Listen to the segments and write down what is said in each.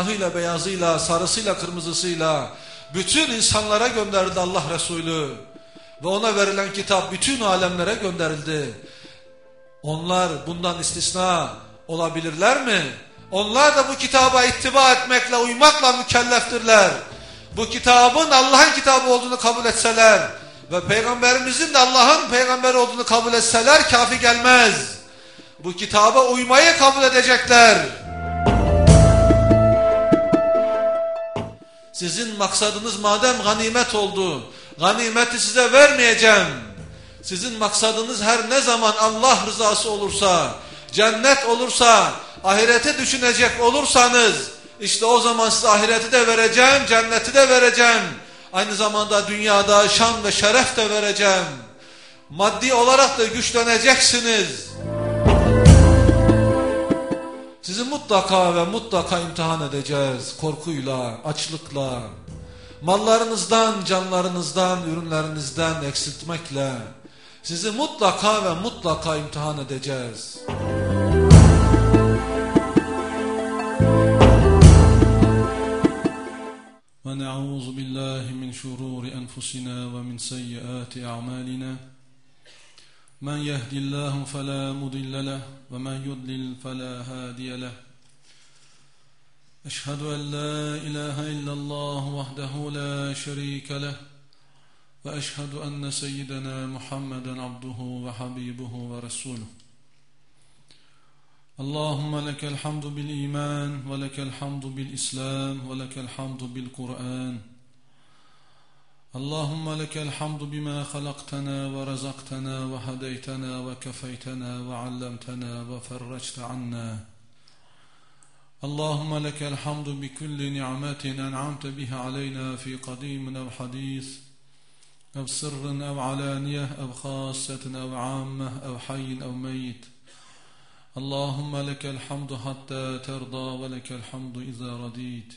siyahıyla, beyazıyla, sarısıyla, kırmızısıyla bütün insanlara gönderildi Allah Resulü. Ve ona verilen kitap bütün alemlere gönderildi. Onlar bundan istisna olabilirler mi? Onlar da bu kitaba ittiba etmekle, uymakla mükelleftirler. Bu kitabın Allah'ın kitabı olduğunu kabul etseler ve Peygamberimizin de Allah'ın peygamberi olduğunu kabul etseler kafi gelmez. Bu kitaba uymayı kabul edecekler. Sizin maksadınız madem ganimet oldu, ganimeti size vermeyeceğim. Sizin maksadınız her ne zaman Allah rızası olursa, cennet olursa, ahireti düşünecek olursanız, işte o zaman size ahireti de vereceğim, cenneti de vereceğim. Aynı zamanda dünyada şan ve şeref de vereceğim. Maddi olarak da güçleneceksiniz. Sizi mutlaka ve mutlaka imtihan edeceğiz. Korkuyla, açlıkla, mallarınızdan, canlarınızdan, ürünlerinizden eksiltmekle. Sizi mutlaka ve mutlaka imtihan edeceğiz. وَنَعُوذُ بِاللّٰهِ مِنْ شُرُورِ أَنفُسِنَا وَمِنْ سَيِّئَاتِ أَعْمَالِنَا مَنْ يَهْدِ اللّٰهُ فَلَا مُضِلَّ لَهُ وَمَنْ يُضْلِلْ فَلَا هَادِيَ لَهُ أَشْهَدُ أَنْ لَا إِلَٰهَ إِلَّا اللّٰهُ وَحْدَهُ لَا شَرِيكَ لَهُ وَأَشْهَدُ أَنَّ سَيِّدَنَا مُحَمَّدًا عَبْدُهُ وَحَبِيبُهُ وَرَسُولُهُ اللهم لك الحمد بالإيمان ولك الحمد بالإسلام ولك الحمد بالقرآن اللهم لك الحمد بما خلقتنا ورزقتنا وهديتنا وكفيتنا وعلمتنا وفرجت عنا اللهم لك الحمد بكل نعمة أنعمت بها علينا في قديم أو حديث أو سر أو علانية أو خاصة أو عامة أو حي أو ميت اللهم لك الحمد حتى ترضى ولك الحمد إذا رضيت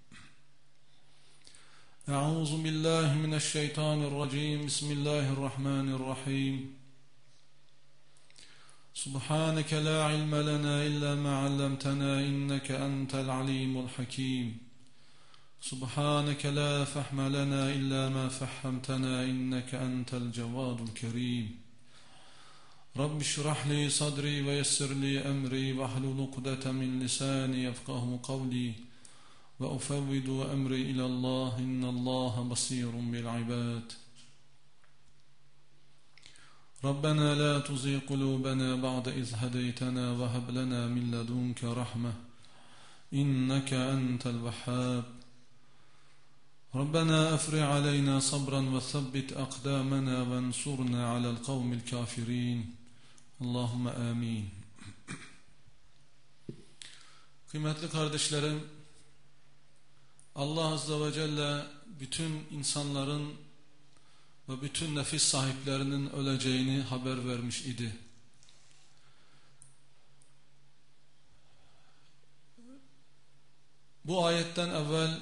أعوذ بالله من الشيطان الرجيم بسم الله الرحمن الرحيم سبحانك لا علم لنا إلا ما علمتنا إنك أنت العليم الحكيم سبحانك لا فهم لنا إلا ما فهمتنا إنك أنت الجواد الكريم رب اشرح لي صدري ويسر لي أمري واحلل عقدة من لساني يفقهوا قولي وأفوض أمري إلى الله إن الله بصير بالعباد ربنا لا تزغ قلوبنا بعد إذ هديتنا وهب لنا من لدنك رحمة إنك أنت الوهاب ربنا أفرغ علينا صبرا وثبت أقدامنا وانصرنا على القوم الكافرين Allahümme amin. Kıymetli kardeşlerim, Allah Azze ve Celle bütün insanların ve bütün nefis sahiplerinin öleceğini haber vermiş idi. Bu ayetten evvel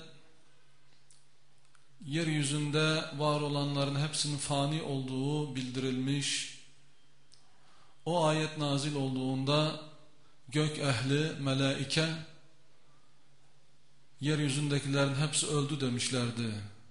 yeryüzünde var olanların hepsinin fani olduğu bildirilmiş. O ayet nazil olduğunda gök ehli, melaike yeryüzündekilerin hepsi öldü demişlerdi.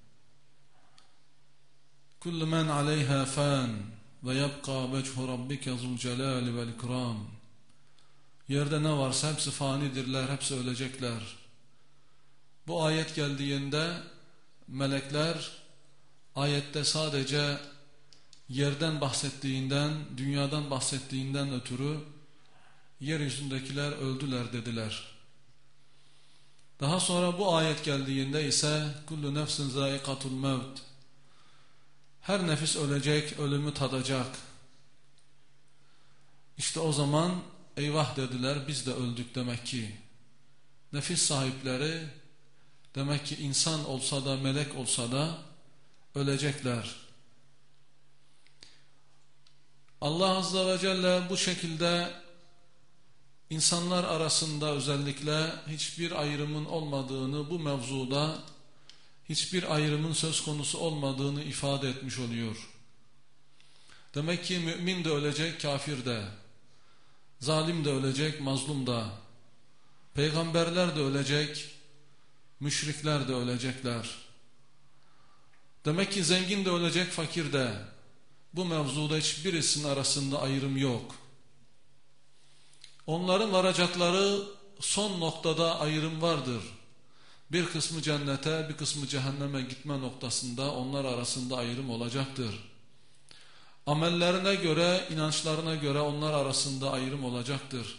Kullu men aleyha fan ve yabqa vechu rabbike zul celali vel ikram. Yerde ne varsa hepsi fanidirler, hepsi ölecekler. Bu ayet geldiğinde melekler ayette sadece yerden bahsettiğinden, dünyadan bahsettiğinden ötürü yeryüzündekiler öldüler dediler. Daha sonra bu ayet geldiğinde ise kullu nefsin zâikatul mevt. Her nefis ölecek, ölümü tadacak. İşte o zaman eyvah dediler, biz de öldük demek ki. Nefis sahipleri demek ki insan olsa da melek olsa da ölecekler. Allah Azze ve Celle bu şekilde insanlar arasında özellikle hiçbir ayrımın olmadığını, bu mevzuda hiçbir ayrımın söz konusu olmadığını ifade etmiş oluyor. Demek ki mümin de ölecek, kafir de, zalim de ölecek, mazlum da, peygamberler de ölecek, Müşrikler de ölecekler. Demek ki zengin de ölecek, fakir de. Bu mevzuda hiçbirisinin arasında ayrım yok. Onların varacakları son noktada ayrım vardır. Bir kısmı cennete, bir kısmı cehenneme gitme noktasında onlar arasında ayrım olacaktır. Amellerine göre, inançlarına göre onlar arasında ayrım olacaktır.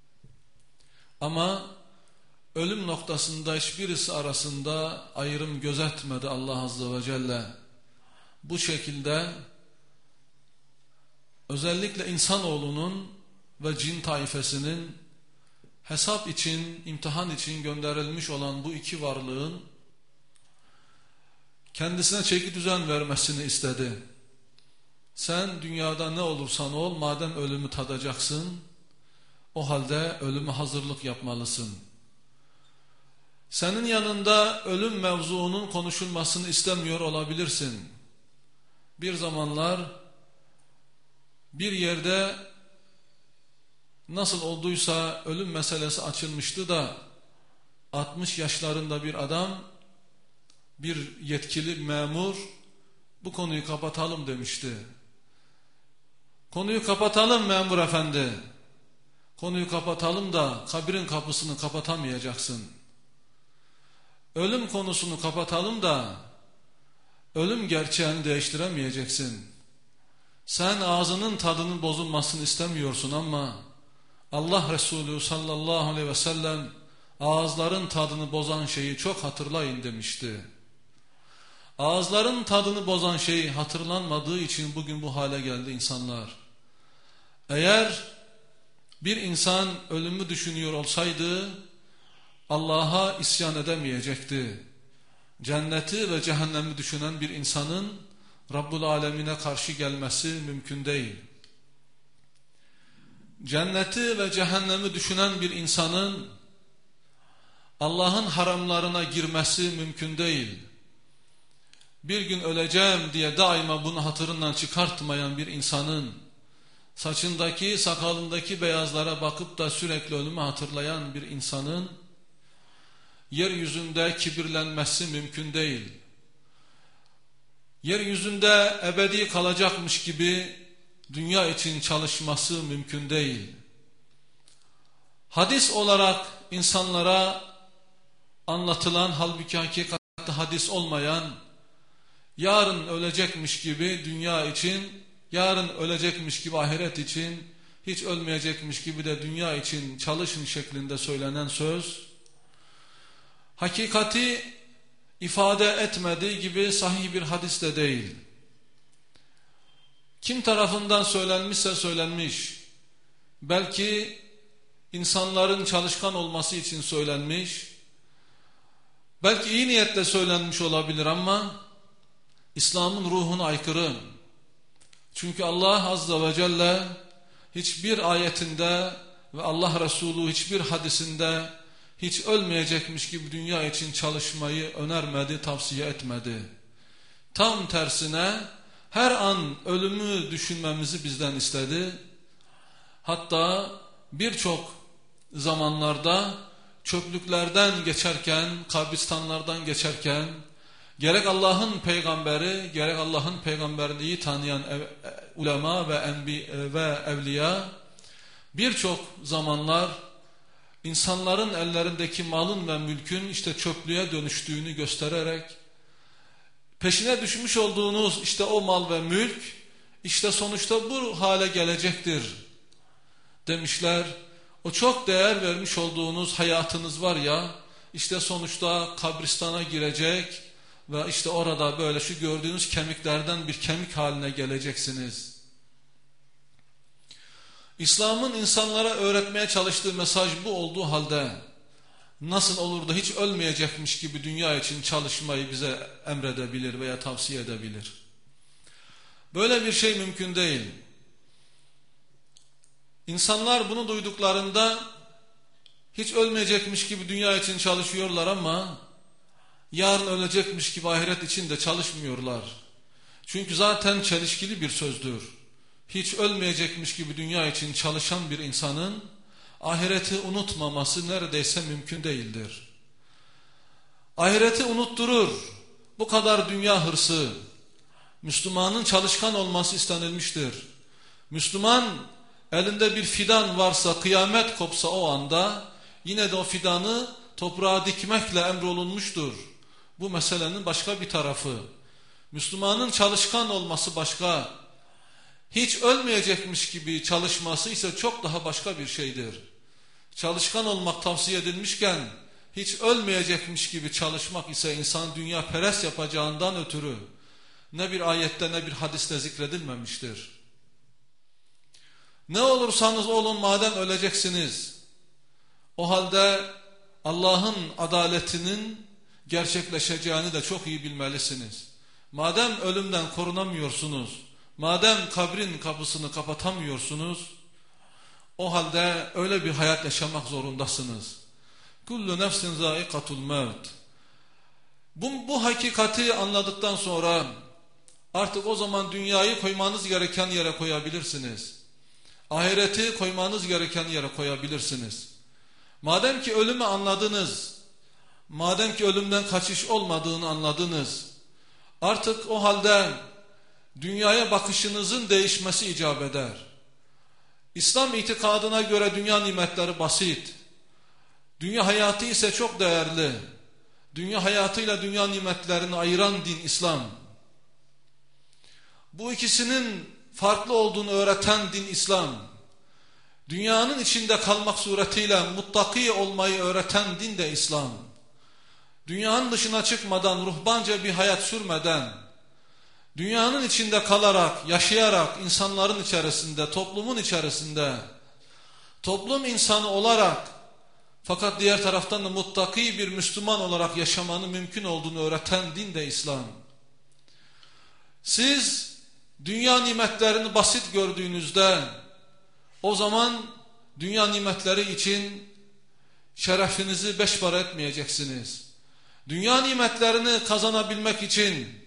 Ama ölüm noktasında hiçbirisi arasında ayrım gözetmedi Allah Azze ve Celle. Bu şekilde özellikle insanoğlunun ve cin taifesinin hesap için, imtihan için gönderilmiş olan bu iki varlığın kendisine çeki düzen vermesini istedi. Sen dünyada ne olursan ol, madem ölümü tadacaksın, o halde ölüme hazırlık yapmalısın. Senin yanında ölüm mevzuunun konuşulmasını istemiyor olabilirsin. Bir zamanlar bir yerde nasıl olduysa ölüm meselesi açılmıştı da 60 yaşlarında bir adam, bir yetkili memur bu konuyu kapatalım demişti. Konuyu kapatalım memur efendi. Konuyu kapatalım da kabrin kapısını kapatamayacaksın. Ölüm konusunu kapatalım da ölüm gerçeğini değiştiremeyeceksin. Sen ağzının tadının bozulmasını istemiyorsun ama Allah Resulü sallallahu aleyhi ve sellem ağızların tadını bozan şeyi çok hatırlayın demişti. Ağızların tadını bozan şey hatırlanmadığı için bugün bu hale geldi insanlar. Eğer bir insan ölümü düşünüyor olsaydı Allah'a isyan edemeyecekti. Cenneti ve cehennemi düşünen bir insanın Rabbul Alemine karşı gelmesi mümkün değil. Cenneti ve cehennemi düşünen bir insanın Allah'ın haramlarına girmesi mümkün değil. Bir gün öleceğim diye daima bunu hatırından çıkartmayan bir insanın saçındaki, sakalındaki beyazlara bakıp da sürekli ölümü hatırlayan bir insanın yeryüzünde kibirlenmesi mümkün değil. Yeryüzünde ebedi kalacakmış gibi dünya için çalışması mümkün değil. Hadis olarak insanlara anlatılan, halbuki hakikatte hadis olmayan, yarın ölecekmiş gibi dünya için, yarın ölecekmiş gibi ahiret için, hiç ölmeyecekmiş gibi de dünya için çalışın şeklinde söylenen söz, hakikati ifade etmediği gibi sahih bir hadis de değil. Kim tarafından söylenmişse söylenmiş, belki insanların çalışkan olması için söylenmiş, belki iyi niyetle söylenmiş olabilir ama İslam'ın ruhuna aykırı. Çünkü Allah Azze ve Celle hiçbir ayetinde ve Allah Resulü hiçbir hadisinde hiç ölmeyecekmiş gibi dünya için çalışmayı önermedi, tavsiye etmedi. Tam tersine her an ölümü düşünmemizi bizden istedi. Hatta birçok zamanlarda çöplüklerden geçerken, kabristanlardan geçerken gerek Allah'ın peygamberi, gerek Allah'ın peygamberini iyi tanıyan ulema ve evliya birçok zamanlar insanların ellerindeki malın ve mülkün işte çöplüğe dönüştüğünü göstererek peşine düşmüş olduğunuz işte o mal ve mülk işte sonuçta bu hale gelecektir demişler. O çok değer vermiş olduğunuz hayatınız var ya işte sonuçta kabristana girecek ve işte orada böyle şu gördüğünüz kemiklerden bir kemik haline geleceksiniz. İslam'ın insanlara öğretmeye çalıştığı mesaj bu olduğu halde nasıl olur da hiç ölmeyecekmiş gibi dünya için çalışmayı bize emredebilir veya tavsiye edebilir? Böyle bir şey mümkün değil. İnsanlar bunu duyduklarında hiç ölmeyecekmiş gibi dünya için çalışıyorlar ama yarın ölecekmiş gibi ahiret için de çalışmıyorlar. Çünkü zaten çelişkili bir sözdür. Hiç ölmeyecekmiş gibi dünya için çalışan bir insanın ahireti unutmaması neredeyse mümkün değildir. Ahireti unutturur. Bu kadar dünya hırsı. Müslümanın çalışkan olması istenilmiştir. Müslüman elinde bir fidan varsa, kıyamet kopsa o anda yine de o fidanı toprağa dikmekle emrolunmuştur. Bu meselenin başka bir tarafı. Müslümanın çalışkan olması başka. Hiç ölmeyecekmiş gibi çalışması ise çok daha başka bir şeydir. Çalışkan olmak tavsiye edilmişken hiç ölmeyecekmiş gibi çalışmak ise insan dünya perest yapacağından ötürü ne bir ayette ne bir hadiste zikredilmemiştir. Ne olursanız olun madem öleceksiniz, o halde Allah'ın adaletinin gerçekleşeceğini de çok iyi bilmelisiniz. Madem ölümden korunamıyorsunuz, madem kabrin kapısını kapatamıyorsunuz, o halde öyle bir hayat yaşamak zorundasınız. Kullu nefsin zâikatul mevt. Bu hakikati anladıktan sonra artık o zaman dünyayı koymanız gereken yere koyabilirsiniz. Ahireti koymanız gereken yere koyabilirsiniz. Madem ki ölümü anladınız, madem ki ölümden kaçış olmadığını anladınız, artık o halde dünyaya bakışınızın değişmesi icap eder. İslam itikadına göre dünya nimetleri basit. Dünya hayatı ise çok değerli. Dünya hayatıyla dünya nimetlerini ayıran din İslam. Bu ikisinin farklı olduğunu öğreten din İslam. Dünyanın içinde kalmak suretiyle muttaki olmayı öğreten din de İslam. Dünyanın dışına çıkmadan, ruhbanca bir hayat sürmeden, dünyanın içinde kalarak, yaşayarak, insanların içerisinde, toplumun içerisinde, toplum insanı olarak, fakat diğer taraftan da muttaki bir Müslüman olarak yaşamanın mümkün olduğunu öğreten din de İslam. Siz dünya nimetlerini basit gördüğünüzde, o zaman dünya nimetleri için şerefinizi beş para etmeyeceksiniz. Dünya nimetlerini kazanabilmek için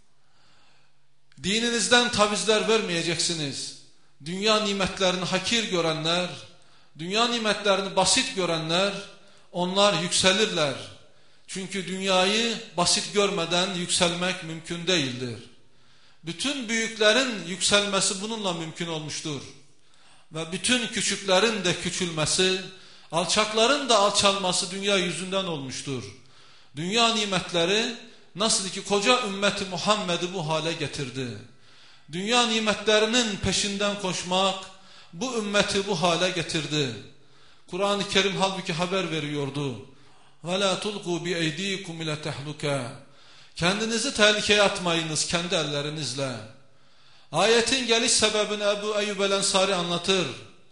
dininizden tavizler vermeyeceksiniz. Dünya nimetlerini hakir görenler, dünya nimetlerini basit görenler, onlar yükselirler. Çünkü dünyayı basit görmeden yükselmek mümkün değildir. Bütün büyüklerin yükselmesi bununla mümkün olmuştur. Ve bütün küçüklerin de küçülmesi, alçakların da alçalması dünya yüzünden olmuştur. Dünya nimetleri nasıl ki koca ümmeti Muhammed'i bu hale getirdi. Dünya nimetlerinin peşinden koşmak bu ümmeti bu hale getirdi. Kur'an-ı Kerim halbuki haber veriyordu. وَلَا تُلْقُوا بِاَيْد۪يكُمْ اِلَى تَحْلُكَ. Kendinizi tehlikeye atmayınız kendi ellerinizle. Ayetin geliş sebebini Ebu Eyyub el-Ensari anlatır.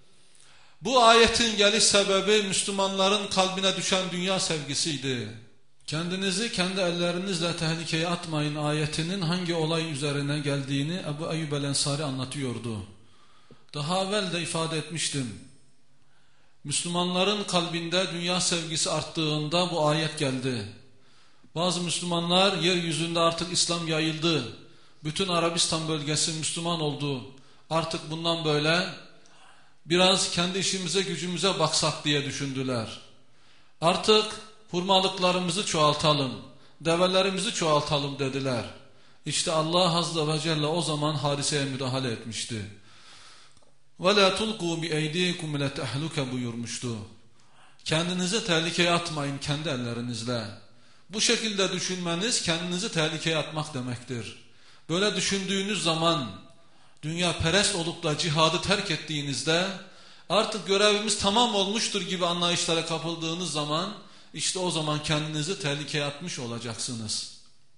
Bu ayetin geliş sebebi Müslümanların kalbine düşen dünya sevgisiydi. Kendinizi kendi ellerinizle tehlikeye atmayın ayetinin hangi olay üzerine geldiğini Ebu Eyyub el-Ensari anlatıyordu. Daha evvel de ifade etmiştim. Müslümanların kalbinde dünya sevgisi arttığında bu ayet geldi. Bazı Müslümanlar yeryüzünde artık İslam yayıldı. Bütün Arabistan bölgesi Müslüman oldu. Artık bundan böyle biraz kendi işimize gücümüze baksak diye düşündüler. Artık hurmalıklarımızı çoğaltalım, develerimizi çoğaltalım dediler. İşte Allah Azze ve Celle o zaman hadiseye müdahale etmişti. وَلَا تُلْقُوا بِاَيْد۪يكُمْ اِلَى تَحْلُكَ buyurmuştu. Kendinizi tehlikeye atmayın kendi ellerinizle. Bu şekilde düşünmeniz kendinizi tehlikeye atmak demektir. Böyle düşündüğünüz zaman dünya perest olup da cihadı terk ettiğinizde artık görevimiz tamam olmuştur gibi anlayışlara kapıldığınız zaman işte o zaman kendinizi tehlikeye atmış olacaksınız.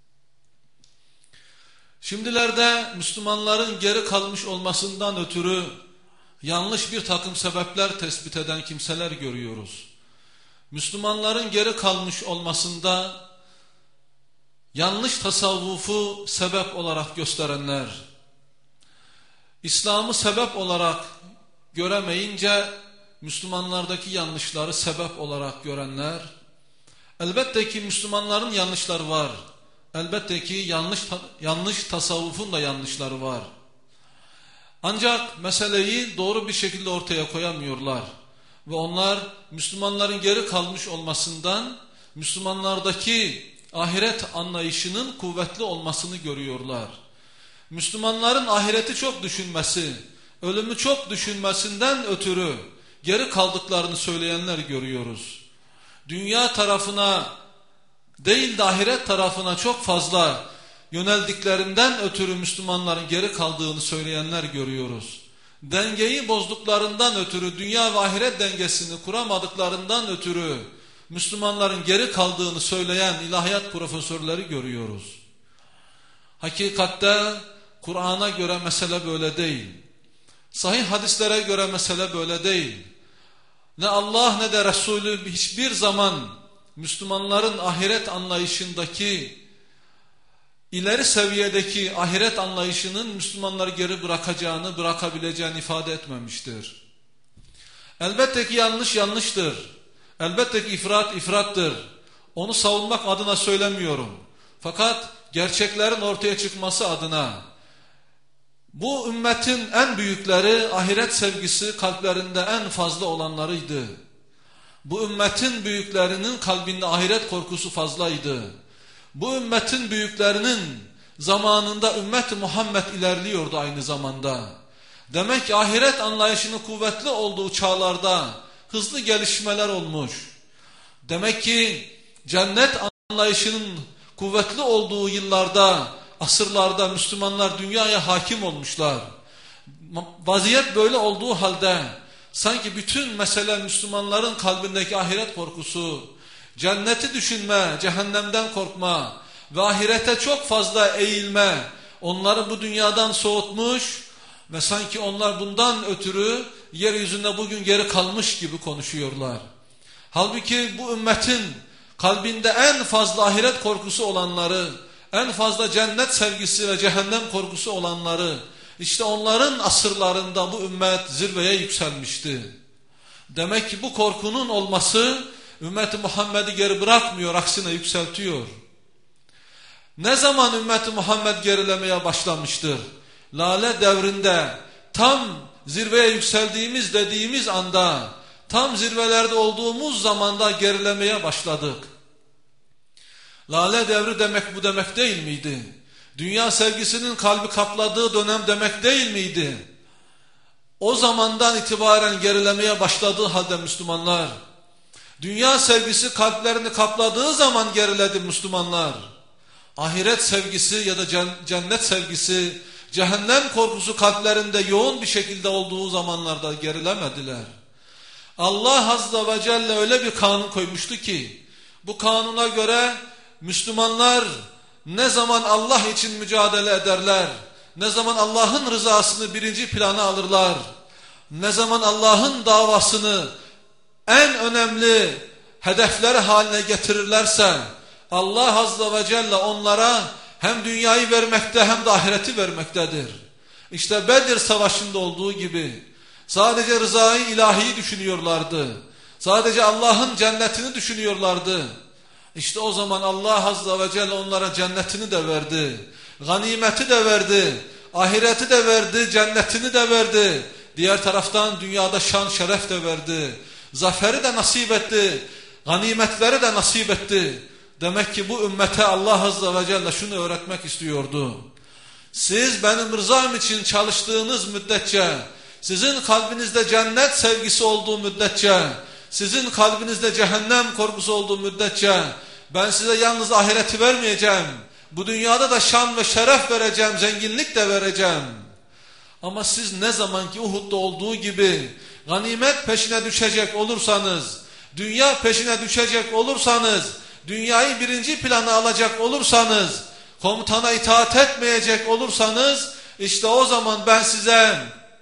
Şimdilerde Müslümanların geri kalmış olmasından ötürü yanlış bir takım sebepler tespit eden kimseler görüyoruz. Müslümanların geri kalmış olmasında yanlış tasavvufu sebep olarak gösterenler, İslam'ı sebep olarak göremeyince Müslümanlardaki yanlışları sebep olarak görenler, elbette ki Müslümanların yanlışları var. Elbette ki yanlış tasavvufun da yanlışları var. Ancak meseleyi doğru bir şekilde ortaya koyamıyorlar. Ve onlar Müslümanların geri kalmış olmasından Müslümanlardaki ahiret anlayışının kuvvetli olmasını görüyorlar. Müslümanların ahireti çok düşünmesi, ölümü çok düşünmesinden ötürü geri kaldıklarını söyleyenler görüyoruz. Dünya tarafına değil de ahiret tarafına çok fazla yöneldiklerinden ötürü Müslümanların geri kaldığını söyleyenler görüyoruz. Dengeyi bozduklarından ötürü, dünya ve ahiret dengesini kuramadıklarından ötürü Müslümanların geri kaldığını söyleyen ilahiyat profesörleri görüyoruz. Hakikatte Kur'an'a göre mesele böyle değil. Sahih hadislere göre mesele böyle değil. Ne Allah ne de Resulü hiçbir zaman Müslümanların ahiret anlayışındaki, ileri seviyedeki ahiret anlayışının Müslümanları geri bırakacağını, bırakabileceğini ifade etmemiştir. Elbette ki yanlış yanlıştır. Elbette ki ifrat ifrattır. Onu savunmak adına söylemiyorum. Fakat gerçeklerin ortaya çıkması adına bu ümmetin en büyükleri ahiret sevgisi kalplerinde en fazla olanlarıydı. Bu ümmetin büyüklerinin kalbinde ahiret korkusu fazlaydı. Bu ümmetin büyüklerinin zamanında ümmet-i Muhammed ilerliyordu aynı zamanda. Demek ki ahiret anlayışının kuvvetli olduğu çağlarda hızlı gelişmeler olmuş. Demek ki cennet anlayışının kuvvetli olduğu yıllarda, asırlarda Müslümanlar dünyaya hakim olmuşlar. Vaziyet böyle olduğu halde sanki bütün mesele Müslümanların kalbindeki ahiret korkusu, cenneti düşünme, cehennemden korkma ve ahirete çok fazla eğilme onları bu dünyadan soğutmuş ve sanki onlar bundan ötürü yeryüzünde bugün geri kalmış gibi konuşuyorlar. Halbuki bu ümmetin kalbinde en fazla ahiret korkusu olanları, en fazla cennet sevgisi ve cehennem korkusu olanları, işte onların asırlarında bu ümmet zirveye yükselmişti. Demek ki bu korkunun olması ümmeti Muhammed'i geri bırakmıyor, aksine yükseltiyor. Ne zaman ümmeti Muhammed gerilemeye başlamıştır? Lale devrinde tam zirveye yükseldiğimiz dediğimiz anda, tam zirvelerde olduğumuz zamanda gerilemeye başladık. Lale devri demek bu demek değil miydi? Dünya sevgisinin kalbi kapladığı dönem demek değil miydi? O zamandan itibaren gerilemeye başladığı halde Müslümanlar, dünya sevgisi kalplerini kapladığı zaman geriledi Müslümanlar. Ahiret sevgisi ya da cennet sevgisi, cehennem korkusu kalplerinde yoğun bir şekilde olduğu zamanlarda gerilemediler. Allah Azze ve Celle öyle bir kanun koymuştu ki, bu kanuna göre Müslümanlar ne zaman Allah için mücadele ederler, ne zaman Allah'ın rızasını birinci plana alırlar, ne zaman Allah'ın davasını en önemli hedefleri haline getirirlerse, Allah Azze ve Celle onlara hem dünyayı vermekte hem de ahireti vermektedir. İşte Bedir Savaşı'nda olduğu gibi sadece rızayı ilahiyi düşünüyorlardı. Sadece Allah'ın cennetini düşünüyorlardı. İşte o zaman Allah Azze ve Celle onlara cennetini de verdi. Ganimeti de verdi. Ahireti de verdi. Cennetini de verdi. Diğer taraftan dünyada şan şeref de verdi. Zaferi de nasip etti. Ganimetleri de nasip etti. Demek ki bu ümmete Allah Azze ve Celle şunu öğretmek istiyordu. Siz benim rızam için çalıştığınız müddetçe, sizin kalbinizde cennet sevgisi olduğu müddetçe, sizin kalbinizde cehennem korkusu olduğu müddetçe, ben size yalnız ahireti vermeyeceğim. Bu dünyada da şan ve şeref vereceğim, zenginlik de vereceğim. Ama siz ne zaman ki Uhud'da olduğu gibi ganimet peşine düşecek olursanız, dünya peşine düşecek olursanız, dünyayı birinci plana alacak olursanız, komutana itaat etmeyecek olursanız, işte o zaman ben size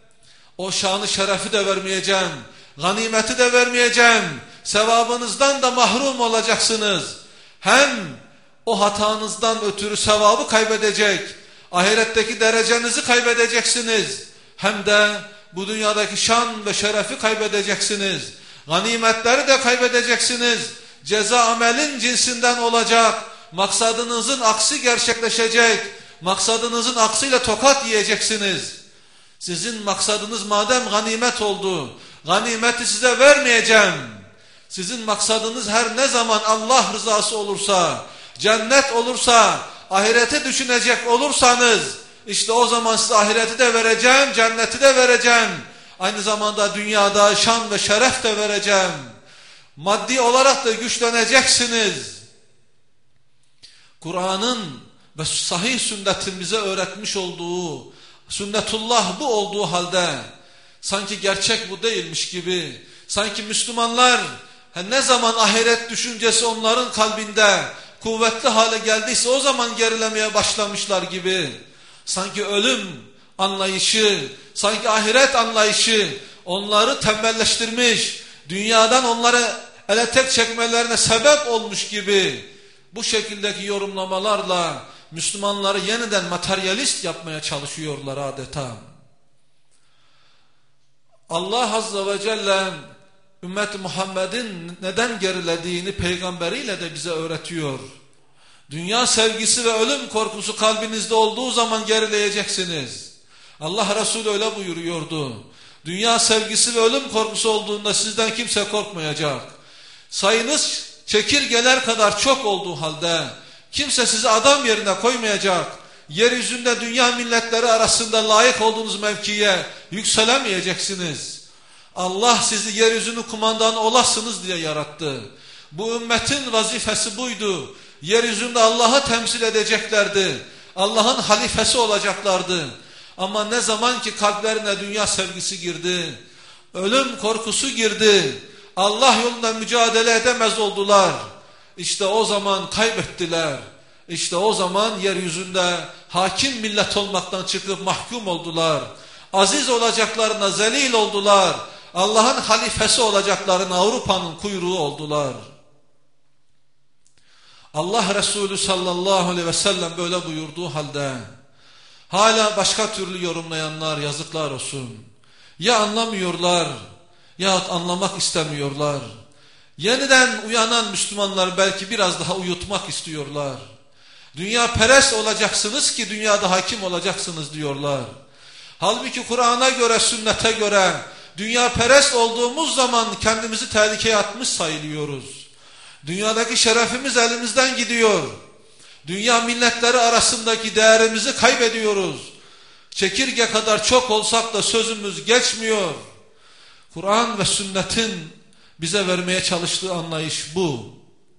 o şanı şerefi de vermeyeceğim, ganimeti de vermeyeceğim, sevabınızdan da mahrum olacaksınız. Hem o hatanızdan ötürü sevabı kaybedecek, ahiretteki derecenizi kaybedeceksiniz, hem de bu dünyadaki şan ve şerefi kaybedeceksiniz, ganimetleri de kaybedeceksiniz. Ceza amelin cinsinden olacak, maksadınızın aksi gerçekleşecek, maksadınızın aksiyle tokat yiyeceksiniz. Sizin maksadınız madem ganimet oldu, ganimeti size vermeyeceğim, Sizin maksadınız her ne zaman Allah rızası olursa, cennet olursa, ahireti düşünecek olursanız, işte o zaman size ahireti de vereceğim, cenneti de vereceğim. Aynı zamanda dünyada şan ve şeref de vereceğim. Maddi olarak da güçleneceksiniz. Kur'an'ın ve sahih sünnetin bize öğretmiş olduğu, sünnetullah bu olduğu halde, sanki gerçek bu değilmiş gibi, sanki Müslümanlar ne zaman ahiret düşüncesi onların kalbinde kuvvetli hale geldiyse o zaman gerilemeye başlamışlar gibi, sanki ölüm anlayışı, sanki ahiret anlayışı onları tembelleştirmiş, dünyadan onları ele tek çekmelerine sebep olmuş gibi, bu şekildeki yorumlamalarla Müslümanları yeniden materyalist yapmaya çalışıyorlar adeta. Allah Azze ve Celle ümmet-i Muhammed'in neden gerilediğini peygamberiyle de bize öğretiyor. Dünya sevgisi ve ölüm korkusu kalbinizde olduğu zaman gerileyeceksiniz. Allah Resulü öyle buyuruyordu. Dünya sevgisi ve ölüm korkusu olduğunda sizden kimse korkmayacak. Sayınız çekirgeler kadar çok olduğu halde kimse sizi adam yerine koymayacak. Yeryüzünde dünya milletleri arasında layık olduğunuz mevkiye yükselemeyeceksiniz. Allah sizi yeryüzünün kumandanı olasınız diye yarattı. Bu ümmetin vazifesi buydu. Yeryüzünde Allah'ı temsil edeceklerdi. Allah'ın halifesi olacaklardı. Ama ne zaman ki kalplerine dünya sevgisi girdi, ölüm korkusu girdi, Allah yolunda mücadele edemez oldular. İşte o zaman kaybettiler. İşte o zaman yeryüzünde hakim millet olmaktan çıkıp mahkum oldular. Aziz olacaklarına zelil oldular. Allah'ın halifesi olacaklarına Avrupa'nın kuyruğu oldular. Allah Resulü sallallahu aleyhi ve sellem böyle buyurduğu halde hala başka türlü yorumlayanlar yazıklar olsun. Ya anlamıyorlar yahut anlamak istemiyorlar. Yeniden uyanan Müslümanlar belki biraz daha uyutmak istiyorlar. Dünya perest olacaksınız ki dünyada hakim olacaksınız diyorlar. Halbuki Kur'an'a göre, sünnete göre dünya perest olduğumuz zaman kendimizi tehlikeye atmış sayılıyoruz. Dünyadaki şerefimiz elimizden gidiyor. Dünya milletleri arasındaki değerimizi kaybediyoruz. Çekirge kadar çok olsak da sözümüz geçmiyor. Kur'an ve sünnetin bize vermeye çalıştığı anlayış bu.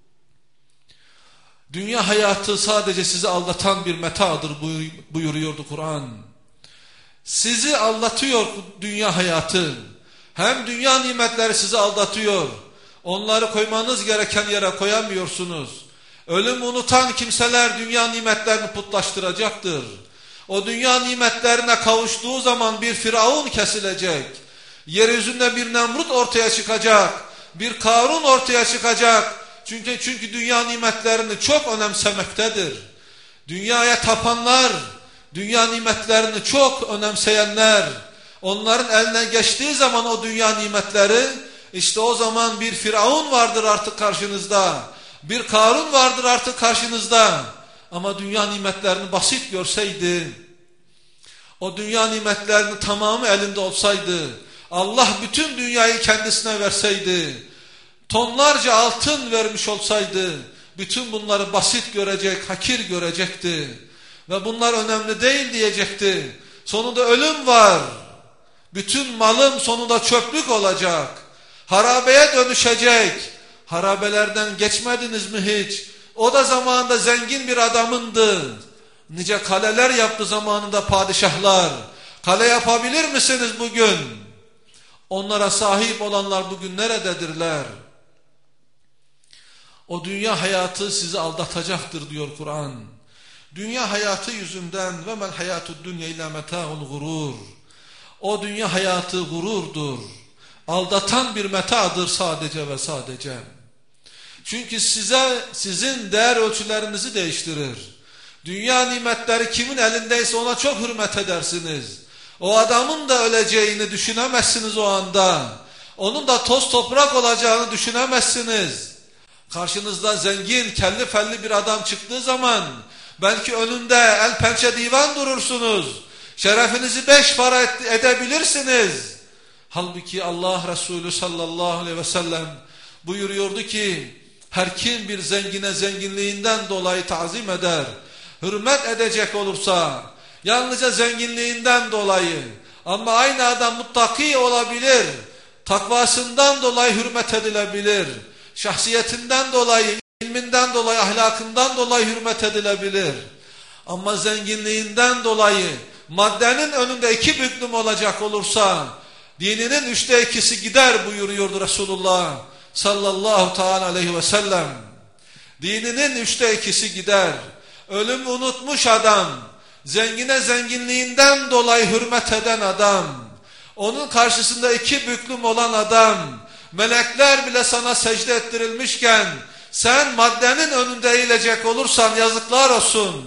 Dünya hayatı sadece sizi aldatan bir metadır buyuruyordu Kur'an. Sizi aldatıyor dünya hayatı. Hem dünya nimetleri sizi aldatıyor. Onları koymanız gereken yere koyamıyorsunuz. Ölümü unutan kimseler dünya nimetlerini putlaştıracaktır. O dünya nimetlerine kavuştuğu zaman bir Firavun kesilecek. Yeryüzünde bir Nemrut ortaya çıkacak. Bir Karun ortaya çıkacak. Çünkü dünya nimetlerini çok önemsemektedir. Dünyaya tapanlar, dünya nimetlerini çok önemseyenler, onların eline geçtiği zaman o dünya nimetleri, işte o zaman bir Firavun vardır artık karşınızda. Bir Karun vardır artık karşınızda. Ama dünya nimetlerini basit görseydi, o dünya nimetlerinin tamamı elinde olsaydı, Allah bütün dünyayı kendisine verseydi, tonlarca altın vermiş olsaydı, bütün bunları basit görecek, hakir görecekti. Ve bunlar önemli değil diyecekti. Sonunda ölüm var. Bütün malım sonunda çöplük olacak. Harabeye dönüşecek. Harabelerden geçmediniz mi hiç? O da zamanında zengin bir adamındı. Nice kaleler yaptı zamanında padişahlar. Kale yapabilir misiniz bugün? Onlara sahip olanlar bugün nerededirler? O dünya hayatı sizi aldatacaktır diyor Kur'an. Dünya hayatı yüzünden ve men hayatud dünya illa meta'ul gurur. O dünya hayatı gururdur. Aldatan bir metadır sadece ve sadece. Çünkü sizin değer ölçülerinizi değiştirir. Dünya nimetleri kimin elindeyse ona çok hürmet edersiniz. O adamın da öleceğini düşünemezsiniz o anda. Onun da toz toprak olacağını düşünemezsiniz. Karşınızda zengin, kelli felli bir adam çıktığı zaman belki önünde el pençe divan durursunuz. Şerefinizi 5 para edebilirsiniz. Halbuki Allah Resulü sallallahu aleyhi ve sellem buyuruyordu ki her kim bir zengine zenginliğinden dolayı tazim eder, hürmet edecek olursa yalnızca zenginliğinden dolayı, ama aynı adam muttaki olabilir, takvasından dolayı hürmet edilebilir, şahsiyetinden dolayı, ilminden dolayı, ahlakından dolayı hürmet edilebilir. Ama zenginliğinden dolayı maddenin önünde iki büklüm olacak olursa dininin 2/3'ü gider buyuruyordu Resulullah sallallahu teala aleyhi ve sellem. Dininin 2/3'ü gider. Ölümü unutmuş adam, zengine zenginliğinden dolayı hürmet eden adam, onun karşısında iki büklüm olan adam, melekler bile sana secde ettirilmişken sen maddenin önünde eğilecek olursan yazıklar olsun.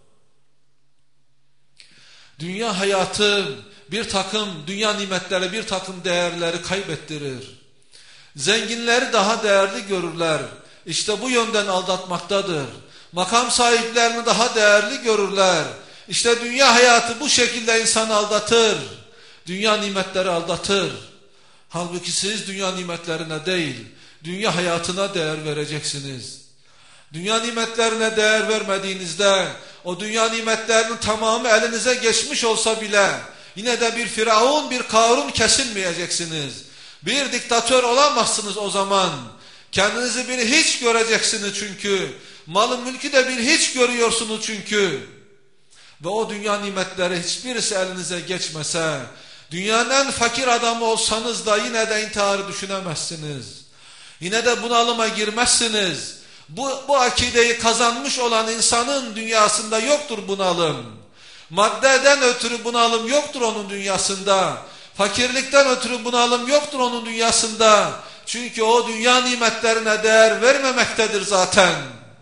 Dünya hayatı bir takım dünya nimetleri, bir takım değerleri kaybettirir. Zenginleri daha değerli görürler. İşte bu yönden aldatmaktadır. Makam sahiplerini daha değerli görürler. İşte dünya hayatı bu şekilde insanı aldatır. Dünya nimetleri aldatır. Halbuki siz dünya nimetlerine değil, dünya hayatına değer vereceksiniz. Dünya nimetlerine değer vermediğinizde, o dünya nimetlerinin tamamı elinize geçmiş olsa bile, yine de bir Firavun, bir Karun kesilmeyeceksiniz. Bir diktatör olamazsınız o zaman. Kendinizi bir hiç göreceksiniz çünkü. Malın mülkü de bir hiç görüyorsunuz çünkü. Ve o dünya nimetleri hiçbirisi elinize geçmese, dünyanın en fakir adamı olsanız da yine de intiharı düşünemezsiniz. Yine de bunalıma girmezsiniz. Bu akideyi kazanmış olan insanın dünyasında yoktur bunalım. Maddeden ötürü bunalım yoktur onun dünyasında. Fakirlikten ötürü bunalım yoktur onun dünyasında. Çünkü o dünya nimetlerine değer vermemektedir zaten.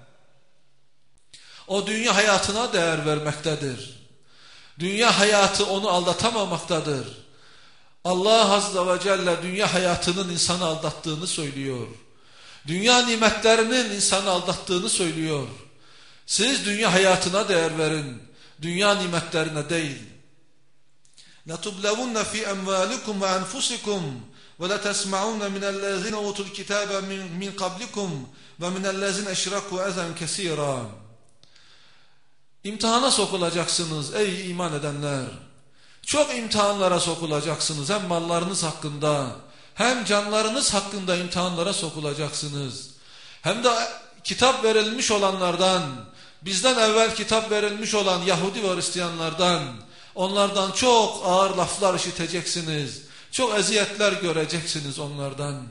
O dünya hayatına değer vermektedir. Dünya hayatı onu aldatamamaktadır. Allah Azze ve Celle dünya hayatının insanı aldattığını söylüyor. Dünya nimetlerinin insanı aldattığını söylüyor. Siz dünya hayatına değer verin, dünya nimetlerine değil. لَتُبْلَوُنَّ فِي أَمْوَالِكُمْ وَأَنْفُسِكُمْ وَلَتَسْمَعُنَّ مِنَ الَّذِينَ أُوتُوا الْكِتَابَ مِنْ قَبْلِكُمْ وَمِنَ الَّذِينَ أَشْرَكُوا أَذًى كَثِيرًا. İmtihana sokulacaksınız ey iman edenler. Çok imtihanlara sokulacaksınız, hem mallarınız hakkında, hem canlarınız hakkında imtihanlara sokulacaksınız. Hem de kitap verilmiş olanlardan, bizden evvel kitap verilmiş olan Yahudi ve Hristiyanlardan, onlardan çok ağır laflar işiteceksiniz. Çok eziyetler göreceksiniz onlardan.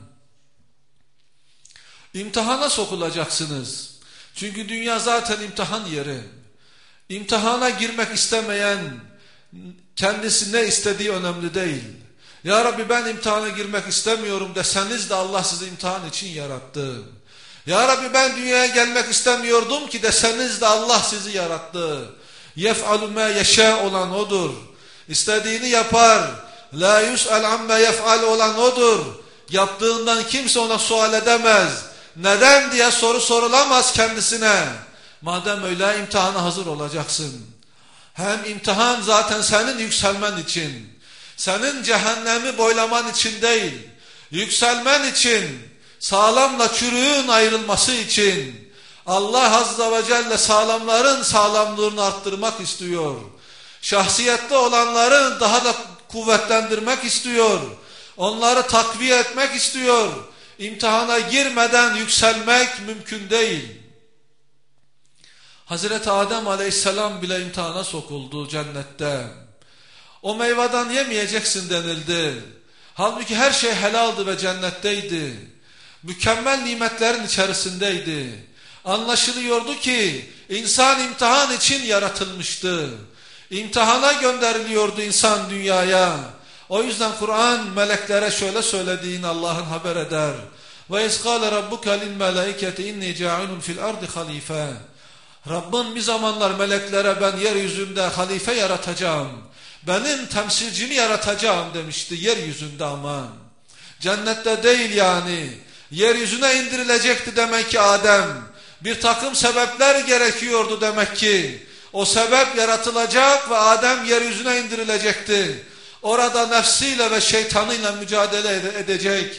İmtihana sokulacaksınız. Çünkü dünya zaten imtihan yeri. İmtihana girmek istemeyen, kendisi ne istediği önemli değil. Ya Rabbi ben imtihana girmek istemiyorum deseniz de Allah sizi imtihan için yarattı. Ya Rabbi ben dünyaya gelmek istemiyordum ki deseniz de Allah sizi yarattı. Yef'alu ma yeşâ olan odur. İstediğini yapar. La yus'al amme yef'al olan odur. Yaptığından kimse ona sual edemez. Neden diye soru sorulamaz kendisine. Madem öyle imtihana hazır olacaksın. Hem imtihan zaten senin yükselmen için. Senin cehennemi boylaman için değil. Yükselmen için. Sağlamla çürüğün ayrılması için. Allah Azze ve Celle sağlamların sağlamlığını arttırmak istiyor. Şahsiyetli olanların daha da kuvvetlendirmek istiyor. Onları takviye etmek istiyor. İmtihana girmeden yükselmek mümkün değil. Hazreti Adem Aleyhisselam bile imtihana sokuldu cennette. O meyveden yemeyeceksin denildi. Halbuki her şey helaldi ve cennetteydi. Mükemmel nimetlerin içerisindeydi. Anlaşılıyordu ki insan imtihan için yaratılmıştı. İmtihana gönderiliyordu insan dünyaya. O yüzden Kur'an meleklere şöyle söylediğini Allah'ın haber eder. Ve izkâle rabbuke lil melâiketi inni câilun fil ardı halife. Rabbin bir zamanlar meleklere ben yeryüzünde halife yaratacağım. Benim temsilcimi yaratacağım demişti yeryüzünde ama. Cennette değil yani. Yeryüzüne indirilecekti demek ki Adem. Bir takım sebepler gerekiyordu demek ki. O sebep yaratılacak ve Adem yeryüzüne indirilecekti. Orada nefsiyle ve şeytanıyla mücadele edecek.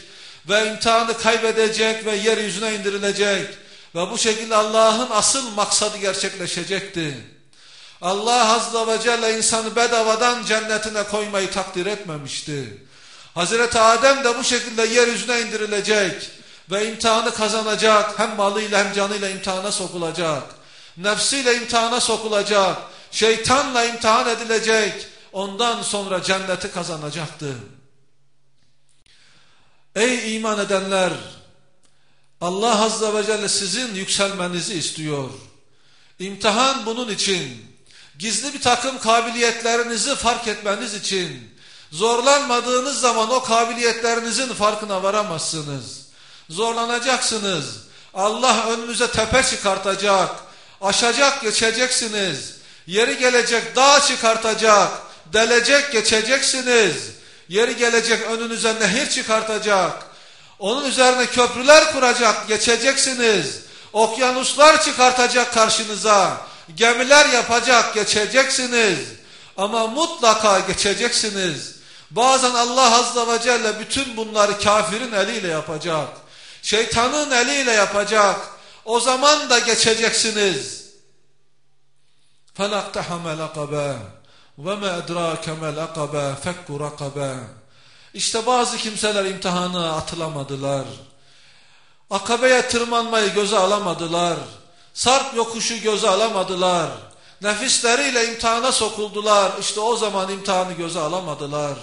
ve imtihanı kaybedecek ve yeryüzüne indirilecek ve bu şekilde Allah'ın asıl maksadı gerçekleşecekti. Allah Azze ve Celle insanı bedavadan cennetine koymayı takdir etmemişti. Hazreti Adem de bu şekilde yeryüzüne indirilecek ve imtihanı kazanacak, hem malıyla hem canıyla imtihana sokulacak, nefsiyle imtihana sokulacak, şeytanla imtihan edilecek, ondan sonra cenneti kazanacaktı. Ey iman edenler! Allah Azze ve Celle sizin yükselmenizi istiyor. İmtihan bunun için, gizli bir takım kabiliyetlerinizi fark etmeniz için. Zorlanmadığınız zaman o kabiliyetlerinizin farkına varamazsınız. Zorlanacaksınız. Allah önünüze tepe çıkartacak, aşacak geçeceksiniz. Yeri gelecek dağ çıkartacak, delecek geçeceksiniz. Yeri gelecek önünüze nehir çıkartacak. Onun üzerine köprüler kuracak, geçeceksiniz. Okyanuslar çıkartacak karşınıza. Gemiler yapacak, geçeceksiniz. Ama mutlaka geçeceksiniz. Bazen Allah Azze ve Celle bütün bunları kafirin eliyle yapacak. Şeytanın eliyle yapacak. O zaman da geçeceksiniz. فَلَقْتَحَمَ الْعَقَبَةَ وَمَا اَدْرَاكَ مَا الْعَقَبَةَ فَكُّ رَقَبَةَ. İşte bazı kimseler imtihanı atılamadılar. Akabeye tırmanmayı göze alamadılar. Sarp yokuşu göze alamadılar. Nefisleriyle imtihana sokuldular. İşte o zaman imtihanı göze alamadılar.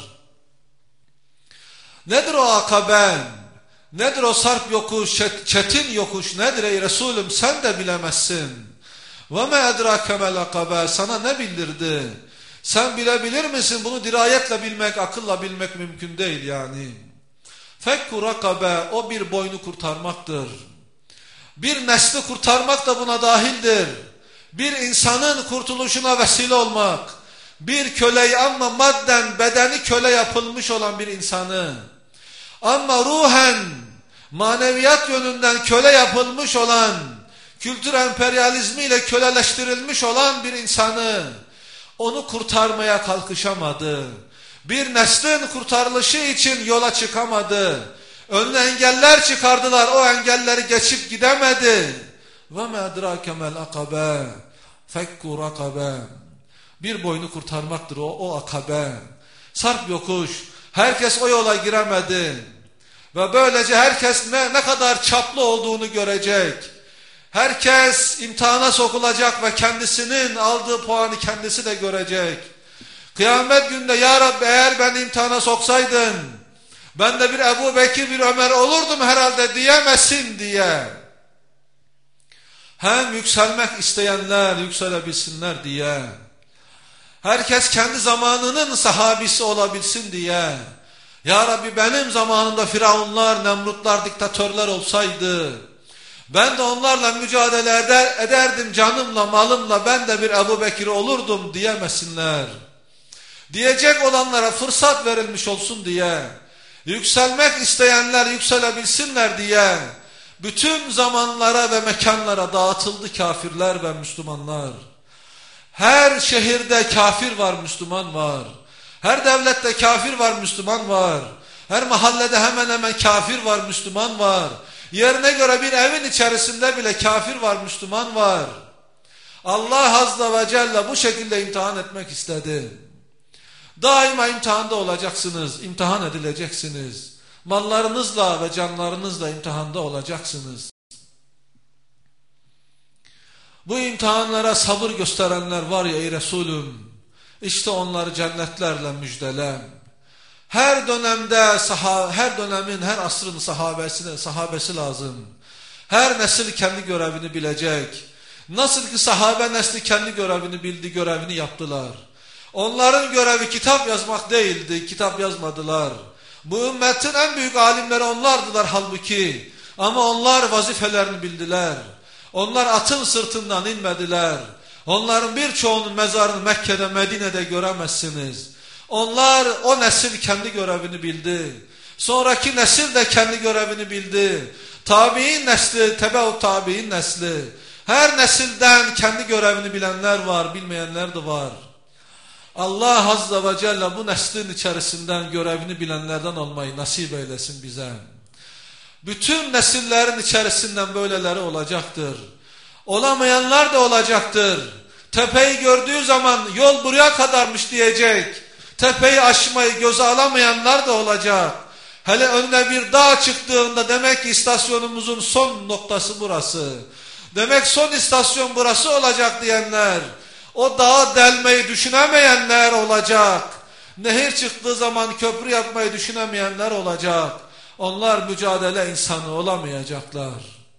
Nedir o akabe? Nedir o sarp yokuş, çetin yokuş nedir ey Resulüm, sen de bilemezsin. وَمَا اَدْرَاكَ مَا الْعَقَبَةِ. Sana ne bildirdi? Sen bilebilir misin? Bunu dirayetle bilmek, akılla bilmek mümkün değil yani. فَكُّ رَقَبَةِ. O bir boynu kurtarmaktır. Bir nesli kurtarmak da buna dahildir. Bir insanın kurtuluşuna vesile olmak. Bir köleyi, ama madden bedeni köle yapılmış olan bir insanı, ama ruhen maneviyat yönünden köle yapılmış olan, kültür emperyalizmiyle köleleştirilmiş olan bir insanı, onu kurtarmaya kalkışamadı. Bir neslin kurtarılışı için yola çıkamadı. Önüne engeller çıkardılar, o engelleri geçip gidemedi. وَمَا اَدْرَاكَ مَا الْعَقَبَةِ فَكُّ رَقَبَةِ. Bir boynu kurtarmaktır o akabe. Sarp yokuş. Herkes o yola giremedi. Ve böylece herkes ne kadar çaplı olduğunu görecek. Herkes imtihana sokulacak ve kendisinin aldığı puanı kendisi de görecek. Kıyamet günde ya Rabbi eğer ben imtihana soksaydın, ben de bir Ebu Bekir, bir Ömer olurdum herhalde diyemezsin diye. Hem yükselmek isteyenler yükselebilsinler diye. Herkes kendi zamanının sahabisi olabilsin diye. Ya Rabbi benim zamanımda Firavunlar, Nemrutlar, diktatörler olsaydı, ben de onlarla mücadele ederdim canımla, malımla, ben de bir Ebu Bekir olurdum diyemesinler. Diyecek olanlara fırsat verilmiş olsun diye. Yükselmek isteyenler yükselebilsinler diye. Bütün zamanlara ve mekanlara dağıtıldı kafirler ve Müslümanlar. Her şehirde kafir var, Müslüman var. Her devlette kafir var, Müslüman var. Her mahallede hemen hemen kafir var, Müslüman var. Yerine göre bir evin içerisinde bile kafir var, Müslüman var. Allah Azze ve Celle bu şekilde imtihan etmek istedi. Daima imtihanda olacaksınız, imtihan edileceksiniz. Mallarınızla ve canlarınızla imtihanda olacaksınız. Bu imtihanlara sabır gösterenler var ya ey Resulüm, işte onları cennetlerle müjdele. Her dönemde, her dönemin, her asrın sahabesi lazım. Her nesil kendi görevini bilecek. Nasıl ki sahabe nesli kendi görevini bildi, görevini yaptılar. Onların görevi kitap yazmak değildi, kitap yazmadılar. Bu ümmetin en büyük alimleri onlardılar halbuki. Ama onlar vazifelerini bildiler. Onlar atın sırtından inmediler. Onların birçoğunun mezarını Mekke'de, Medine'de göremezsiniz. Onlar, o nesil kendi görevini bildi. Sonraki nesil de kendi görevini bildi. Tabi'in nesli, tebe-u tabi'in nesli. Her nesilden kendi görevini bilenler var, bilmeyenler de var. Allah Azze ve Celle bu neslin içerisinden görevini bilenlerden olmayı nasip eylesin bize. Bütün nesillerin içerisinden böyleleri olacaktır. Olamayanlar da olacaktır. Tepeyi gördüğü zaman yol buraya kadarmış diyecek. Tepeyi aşmayı göze alamayanlar da olacak. Hele önüne bir dağ çıktığında demek ki istasyonumuzun son noktası burası. Demek son istasyon burası olacak diyenler. O dağı delmeyi düşünemeyenler olacak. Nehir çıktığı zaman köprü yapmayı düşünemeyenler olacak. Onlar mücadele insanı olamayacaklar.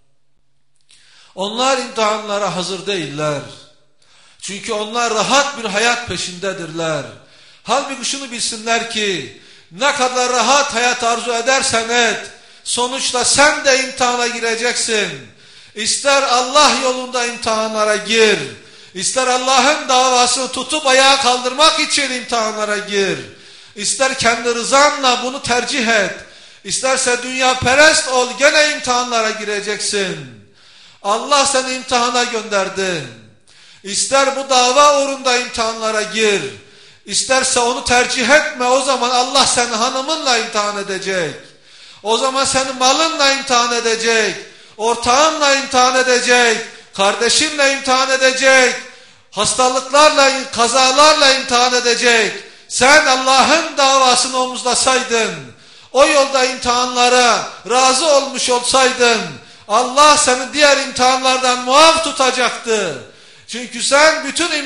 Onlar imtihanlara hazır değiller. Çünkü onlar rahat bir hayat peşindedirler. Halbuki şunu bilsinler ki ne kadar rahat hayat arzu edersen et, sonuçta sen de imtihana gireceksin. İster Allah yolunda imtihanlara gir, ister Allah'ın davasını tutup ayağa kaldırmak için imtihanlara gir, ister kendi rızanla bunu tercih et, isterse dünya perest ol, gene imtihanlara gireceksin. Allah seni imtihana gönderdi. İster bu dava uğrunda imtihanlara gir, İsterse onu tercih etme, o zaman Allah seni hanımınla imtihan edecek. O zaman seni malınla imtihan edecek. Ortağınla imtihan edecek. Kardeşinle imtihan edecek. Hastalıklarla, kazalarla imtihan edecek. Sen Allah'ın davasını omuzlasaydın, o yolda imtihanlara razı olmuş olsaydın, Allah seni diğer imtihanlardan muaf tutacaktı. Çünkü sen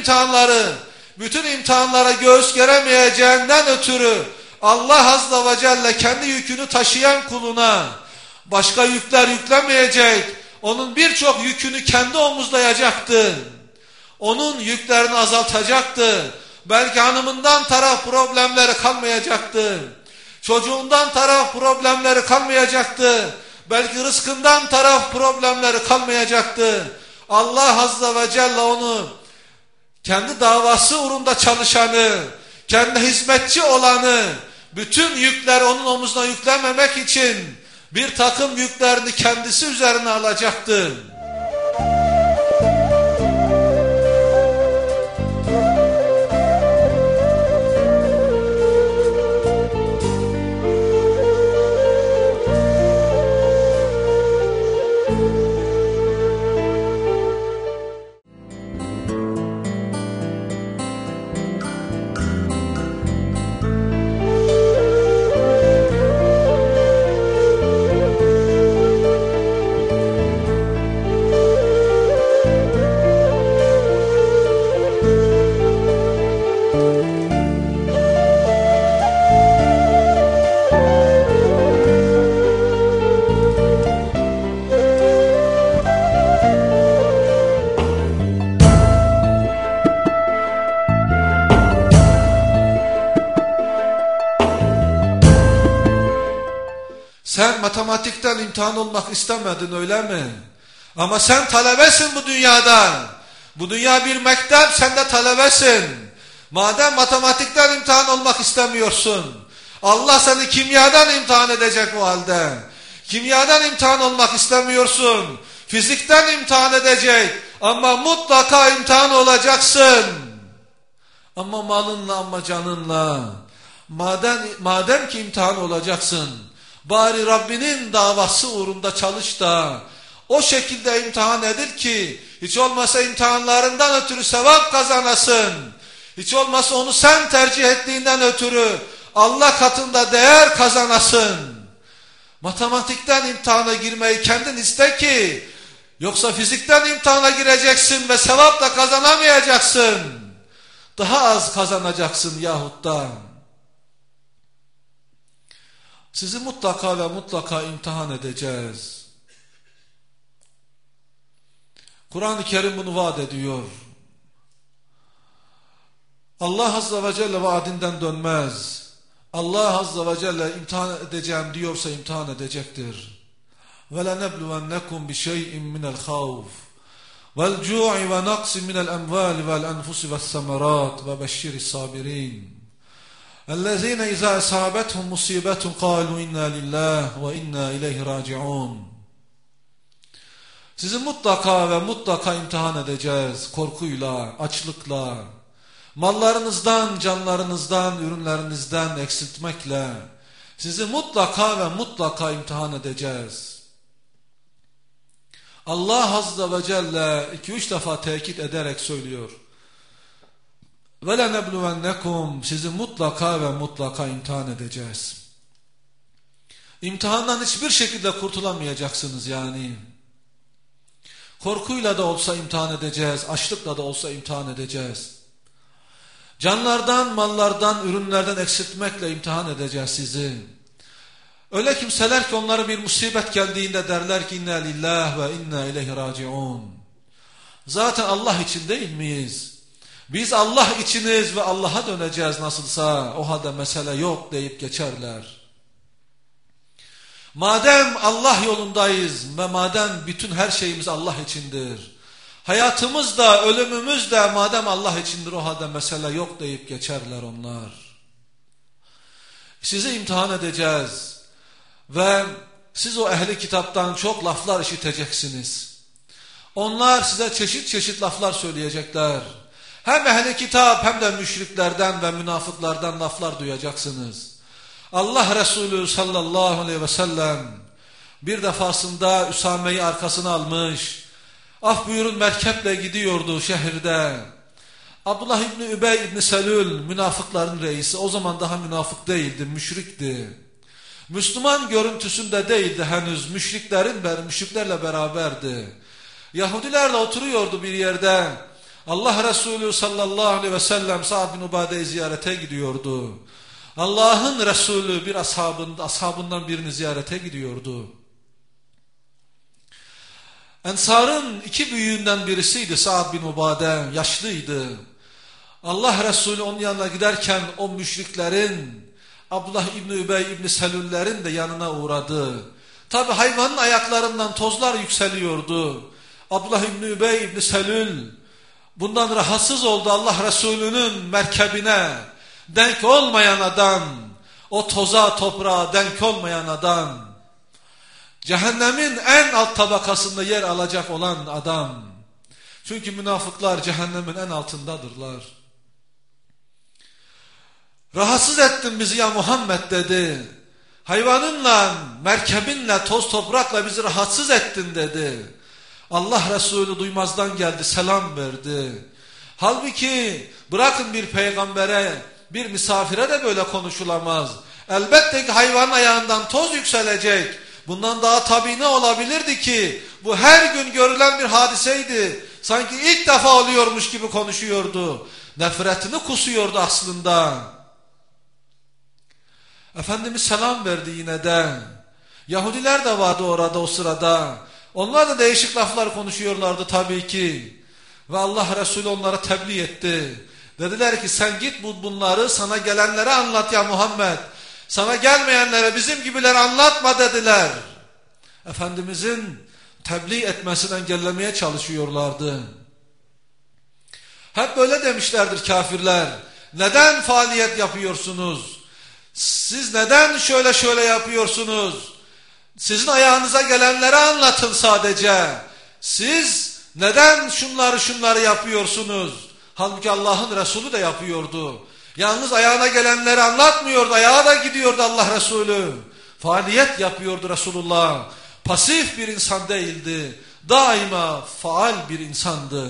bütün imtihanlara göğüs geremeyeceğinden ötürü Allah Azze ve Celle kendi yükünü taşıyan kuluna başka yükler yüklemeyecek. Onun birçok yükünü kendi omuzlayacaktı. Onun yüklerini azaltacaktı. Belki hanımından taraf problemleri kalmayacaktı. Çocuğundan taraf problemleri kalmayacaktı. Belki rızkından taraf problemleri kalmayacaktı. Allah Azze ve Celle onu kendi davası uğrunda çalışanı, kendi hizmetçi olanı, bütün yükleri onun omuzuna yüklememek için bir takım yüklerini kendisi üzerine alacaktı. Sen matematikten imtihan olmak istemedin, öyle mi? Ama sen talebesin bu dünyada. Bu dünya bir mektep, sen de talebesin. Madem matematikten imtihan olmak istemiyorsun, Allah seni kimyadan imtihan edecek o halde. Kimyadan imtihan olmak istemiyorsun, fizikten imtihan edecek. Ama mutlaka imtihan olacaksın. Ama malınla, ama canınla. Madem ki imtihan olacaksın, bari Rabbinin davası uğrunda çalış da o şekilde imtihan edil ki hiç olmasa imtihanlarından ötürü sevap kazanasın. Hiç olmasa onu sen tercih ettiğinden ötürü Allah katında değer kazanasın. Matematikten imtihana girmeyi kendin iste ki, yoksa fizikten imtihana gireceksin ve sevap da kazanamayacaksın. Daha az kazanacaksın yahut da. Sizi mutlaka ve mutlaka imtihan edeceğiz. Kur'an-ı Kerim bunu vaat ediyor. Allah Azze ve Celle vaadinden dönmez. Allah Azze ve Celle imtihan edeceğim diyorsa imtihan edecektir. وَلَنَبْلُوَنَّكُمْ بِشَيْءٍ مِنَ الْخَوْفِ وَالْجُوعِ وَنَقْصٍ مِنَ الْأَمْوَالِ وَالْأَنْفُسِ وَالثَّمَرَاتِ وَبَشِّرِ الصَّابِرِينَ الذين إذا أصابتهم مصيبة قالوا إنا لله وإنا إليه راجعون. Sizi mutlaka ve mutlaka imtihan edeceğiz. Korkuyla, açlıkla, mallarınızdan, canlarınızdan, ürünlerinizden eksiltmekle, Sizi mutlaka ve mutlaka imtihan edeceğiz. Allah Azze ve Celle 2-3 defa tekit ederek söylüyor. وَلَنَبْلُوَنَّكُمْ Sizi mutlaka ve mutlaka imtihan edeceğiz. İmtihandan hiçbir şekilde kurtulamayacaksınız yani. Korkuyla da olsa imtihan edeceğiz, açlıkla da olsa imtihan edeceğiz. Canlardan, mallardan, ürünlerden eksiltmekle imtihan edeceğiz sizi. Öyle kimseler ki onlara bir musibet geldiğinde derler ki inna lillahi ve inna ileyhi raciun. Zaten Allah için değil miyiz? Biz Allah içiniz ve Allah'a döneceğiz nasılsa, o halde mesele yok deyip geçerler. Madem Allah yolundayız ve madem bütün her şeyimiz Allah içindir, hayatımız da ölümümüz de madem Allah içindir, o halde mesele yok deyip geçerler onlar. Sizi imtihan edeceğiz ve siz o ehli kitaptan çok laflar işiteceksiniz. Onlar size çeşit çeşit laflar söyleyecekler. Hem ehli kitap hem de müşriklerden ve münafıklardan laflar duyacaksınız. Allah Resulü sallallahu aleyhi ve sellem bir defasında Üsame'yi arkasına almış, af buyurun merkeple gidiyordu şehirde. Abdullah İbni Übey İbni Selül münafıkların reisi, o zaman daha münafık değildi, müşrikti. Müslüman görüntüsünde değildi henüz, müşriklerle beraberdi. Yahudilerle oturuyordu bir yerde. Allah Resulü sallallahu aleyhi ve sellem Sa'd bin Ubade'yi ziyarete gidiyordu. Allah'ın Resulü bir ashabından birini ziyarete gidiyordu. Ensar'ın 2 büyüğünden birisiydi Sa'd bin Ubade, yaşlıydı. Allah Resulü onun yanına giderken o müşriklerin, Abdullah İbni Übey İbni Selüllerin de yanına uğradı. Tabi hayvanın ayaklarından tozlar yükseliyordu. Abdullah İbni Übey İbni Selül bundan rahatsız oldu. Allah Resulü'nün merkebine denk olmayan adam, o toza toprağa denk olmayan adam, cehennemin en alt tabakasında yer alacak olan adam. Çünkü münafıklar cehennemin en altındadırlar. Rahatsız ettin bizi ya Muhammed dedi. Hayvanınla, merkebinle, toz toprakla bizi rahatsız ettin dedi. Allah Resulü duymazdan geldi, selam verdi. Halbuki bırakın bir peygambere, bir misafire de böyle konuşulamaz. Elbette ki hayvanın ayağından toz yükselecek. Bundan daha tabii ne olabilirdi ki? Bu her gün görülen bir hadiseydi. Sanki ilk defa oluyormuş gibi konuşuyordu. Nefretini kusuyordu aslında. Efendimiz selam verdi yine de. Yahudiler de vardı orada o sırada. Onlar da değişik laflar konuşuyorlardı tabii ki. Ve Allah Resulü onlara tebliğ etti. Dediler ki sen git bunları sana gelenlere anlat ya Muhammed. Sana gelmeyenlere bizim gibileri anlatma dediler. Efendimizin tebliğ etmesini engellemeye çalışıyorlardı. Hep böyle demişlerdir kafirler. Neden faaliyet yapıyorsunuz? Siz neden şöyle yapıyorsunuz? Sizin ayağınıza gelenlere anlatın sadece. Siz neden şunları yapıyorsunuz? Halbuki Allah'ın Resulü de yapıyordu. Yalnız ayağına gelenleri anlatmıyordu. Ayağa da gidiyordu Allah Resulü. Faaliyet yapıyordu Resulullah. Pasif bir insan değildi. Daima faal bir insandı.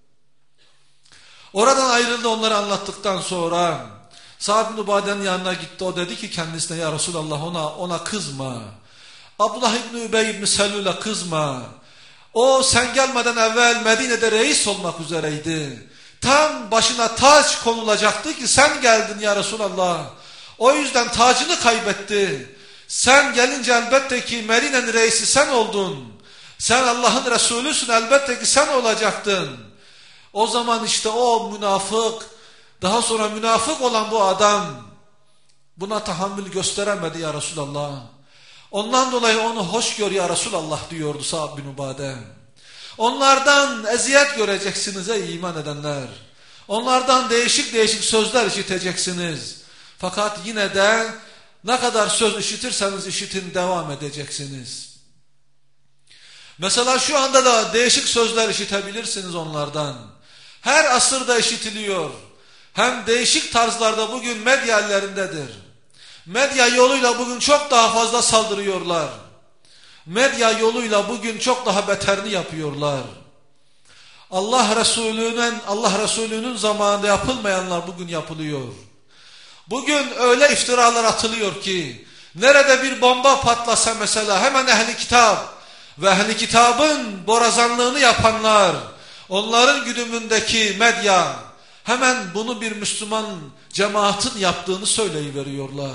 Oradan ayrıldı onları anlattıktan sonra. Sa'd bin Ubade'nin yanına gitti. O dedi ki kendisine ya Resulallah ona kızma. Abdullah İbni Übey İbni Selül'e kızma. O sen gelmeden evvel Medine'de reis olmak üzereydi. Tam başına taç konulacaktı ki sen geldin ya Resulallah. O yüzden tacını kaybetti. Sen gelince elbette ki Medine'nin reisi sen oldun. Sen Allah'ın Resulüsün, elbette ki sen olacaktın. O zaman işte o münafık, daha sonra münafık olan bu adam buna tahammül gösteremedi ya Resulallah. Ondan dolayı onu hoş gör ya Resulallah diyordu Sa'd bin Ubade. Onlardan eziyet göreceksiniz ey iman edenler. Onlardan değişik sözler işiteceksiniz. Fakat yine de ne kadar söz işitirseniz işitin devam edeceksiniz. Mesela şu anda da değişik sözler işitebilirsiniz onlardan. Her asırda işitiliyor. Hem değişik tarzlarda bugün medya ellerindedir. Medya yoluyla bugün çok daha fazla saldırıyorlar. Medya yoluyla bugün çok daha beterini yapıyorlar. Allah Resulü'nün zamanında yapılmayanlar bugün yapılıyor. Bugün öyle iftiralar atılıyor ki nerede bir bomba patlasa mesela hemen ehli kitap ve ehli kitabın borazanlığını yapanlar, onların güdümündeki medya hemen bunu bir Müslüman cemaatin yaptığını söyleyiveriyorlar.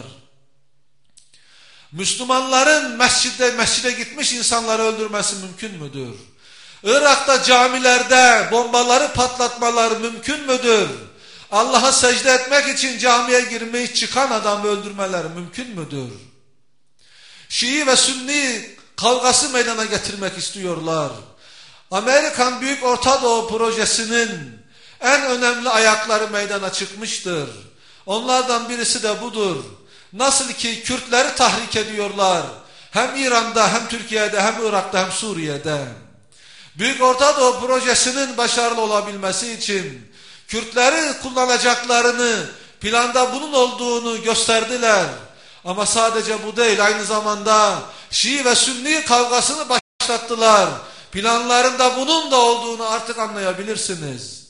Müslümanların mescide gitmiş insanları öldürmesi mümkün müdür? Irak'ta camilerde bombaları patlatmaları mümkün müdür? Allah'a secde etmek için camiye girmiş çıkan adamı öldürmeleri mümkün müdür? Şii ve Sünni kavgası meydana getirmek istiyorlar. Amerikan Büyük Orta Doğu Projesi'nin en önemli ayakları meydana çıkmıştır. Onlardan birisi de budur. Nasıl ki Kürtleri tahrik ediyorlar. Hem İran'da hem Türkiye'de hem Irak'ta hem Suriye'de. Büyük Orta Doğu Projesi'nin başarılı olabilmesi için Kürtleri kullanacaklarını, planda bunun olduğunu gösterdiler. Ama sadece bu değil, aynı zamanda Şii ve Sünni kavgasını başlattılar. Planlarında bunun da olduğunu artık anlayabilirsiniz.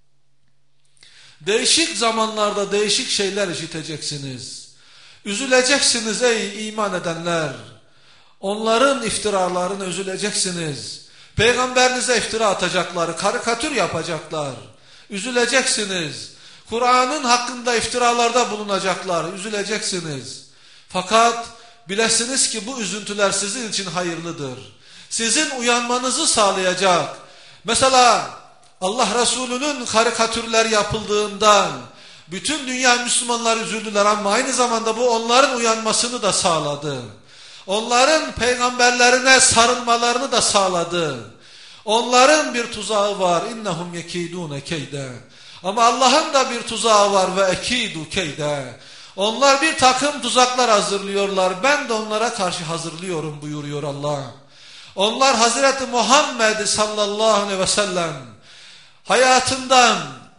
Değişik zamanlarda değişik şeyler işiteceksiniz. Üzüleceksiniz ey iman edenler. Onların iftiralarına üzüleceksiniz. Peygamberinize iftira atacaklar, karikatür yapacaklar. Üzüleceksiniz. Kur'an'ın hakkında iftiralarda bulunacaklar. Üzüleceksiniz. Fakat bilesiniz ki bu üzüntüler sizin için hayırlıdır. Sizin uyanmanızı sağlayacak. Mesela Allah Resulü'nün karikatürler yapıldığından bütün dünya Müslümanlar üzüldüler ama aynı zamanda bu onların uyanmasını da sağladı. Onların peygamberlerine sarılmalarını da sağladı. Onların bir tuzağı var. İnnehum yekidune keyde. Ama Allah'ın da bir tuzağı var ve ekidu keyde. Onlar bir takım tuzaklar hazırlıyorlar. Ben de onlara karşı hazırlıyorum buyuruyor Allah. Onlar Hazreti Muhammed sallallahu aleyhi ve sellem hayatından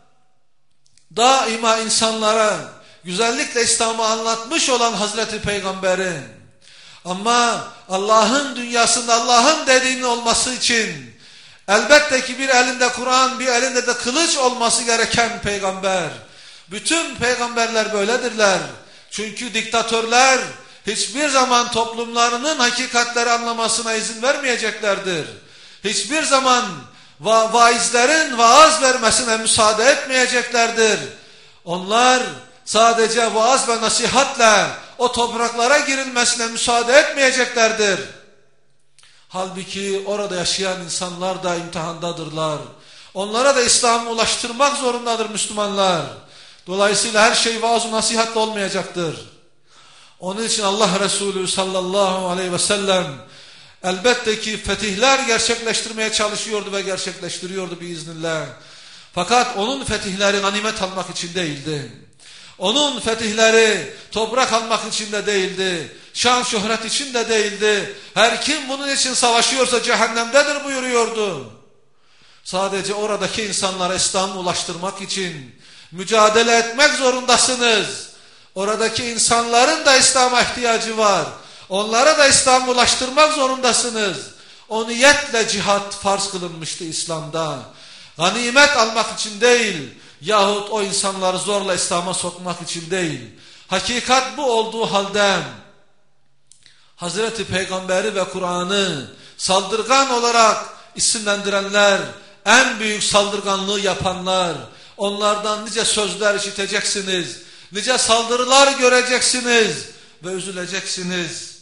daima insanlara güzellikle İslam'ı anlatmış olan Hazreti Peygamber'in ama Allah'ın dünyasında Allah'ın dediğinin olması için elbette ki bir elinde Kur'an bir elinde de kılıç olması gereken peygamber. Bütün peygamberler böyledirler. Çünkü diktatörler hiçbir zaman toplumlarının hakikatleri anlamasına izin vermeyeceklerdir. Hiçbir zaman vaizlerin vaaz vermesine müsaade etmeyeceklerdir. Onlar sadece vaaz ve nasihatle o topraklara girilmesine müsaade etmeyeceklerdir. Halbuki orada yaşayan insanlar da imtihandadırlar. Onlara da İslam'ı ulaştırmak zorundadır Müslümanlar. Dolayısıyla her şey vaaz-ı nasihatle olmayacaktır. Onun için Allah Resulü sallallahu aleyhi ve sellem elbette ki fetihler gerçekleştirmeye çalışıyordu ve gerçekleştiriyordu biiznillah. Fakat onun fetihleri ganimet almak için değildi. Onun fetihleri toprak almak için de değildi. Şan şöhret için de değildi. Her kim bunun için savaşıyorsa cehennemdedir buyuruyordu. Sadece oradaki insanlara İslam'ı ulaştırmak için mücadele etmek zorundasınız. Oradaki insanların da İslam'a ihtiyacı var. Onlara da İslam'ı ulaştırmak zorundasınız. O niyetle cihat farz kılınmıştı İslam'da. Ganimet almak için değil yahut o insanları zorla İslam'a sokmak için değil. Hakikat bu olduğu halde Hazreti Peygamberi ve Kur'an'ı saldırgan olarak isimlendirenler, en büyük saldırganlığı yapanlar, onlardan nice sözler işiteceksiniz, nice saldırılar göreceksiniz ve üzüleceksiniz.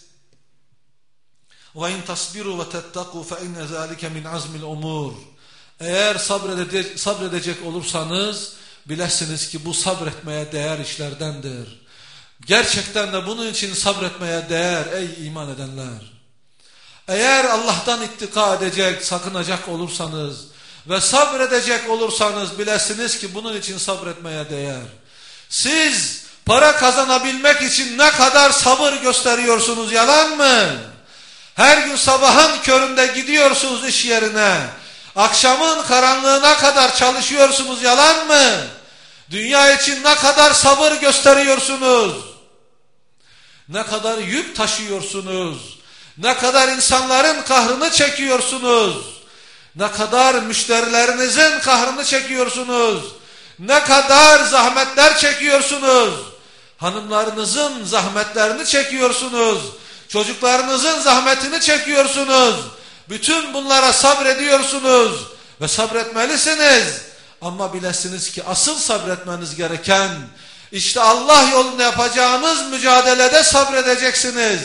وَاِنْ تَصْبِرُوا وَتَتَّقُوا فَاِنَّ ذَٰلِكَ مِنْ عَزْمِ الْاُمُورِ Eğer sabredecek olursanız bilesiniz ki bu sabretmeye değer işlerdendir. Gerçekten de bunun için sabretmeye değer ey iman edenler. Eğer Allah'tan ittika edecek, sakınacak olursanız ve sabredecek olursanız bilesiniz ki bunun için sabretmeye değer. Siz para kazanabilmek için ne kadar sabır gösteriyorsunuz, yalan mı? Her gün sabahın köründe gidiyorsunuz iş yerine. Akşamın karanlığına kadar çalışıyorsunuz, yalan mı? Dünya için ne kadar sabır gösteriyorsunuz? Ne kadar yük taşıyorsunuz. Ne kadar insanların kahrını çekiyorsunuz. Ne kadar müşterilerinizin kahrını çekiyorsunuz. Ne kadar zahmetler çekiyorsunuz. Hanımlarınızın zahmetlerini çekiyorsunuz. Çocuklarınızın zahmetini çekiyorsunuz. Bütün bunlara sabrediyorsunuz. Ve sabretmelisiniz. Ama bilesiniz ki asıl sabretmeniz gereken, işte Allah yolunda yapacağınız mücadelede sabredeceksiniz.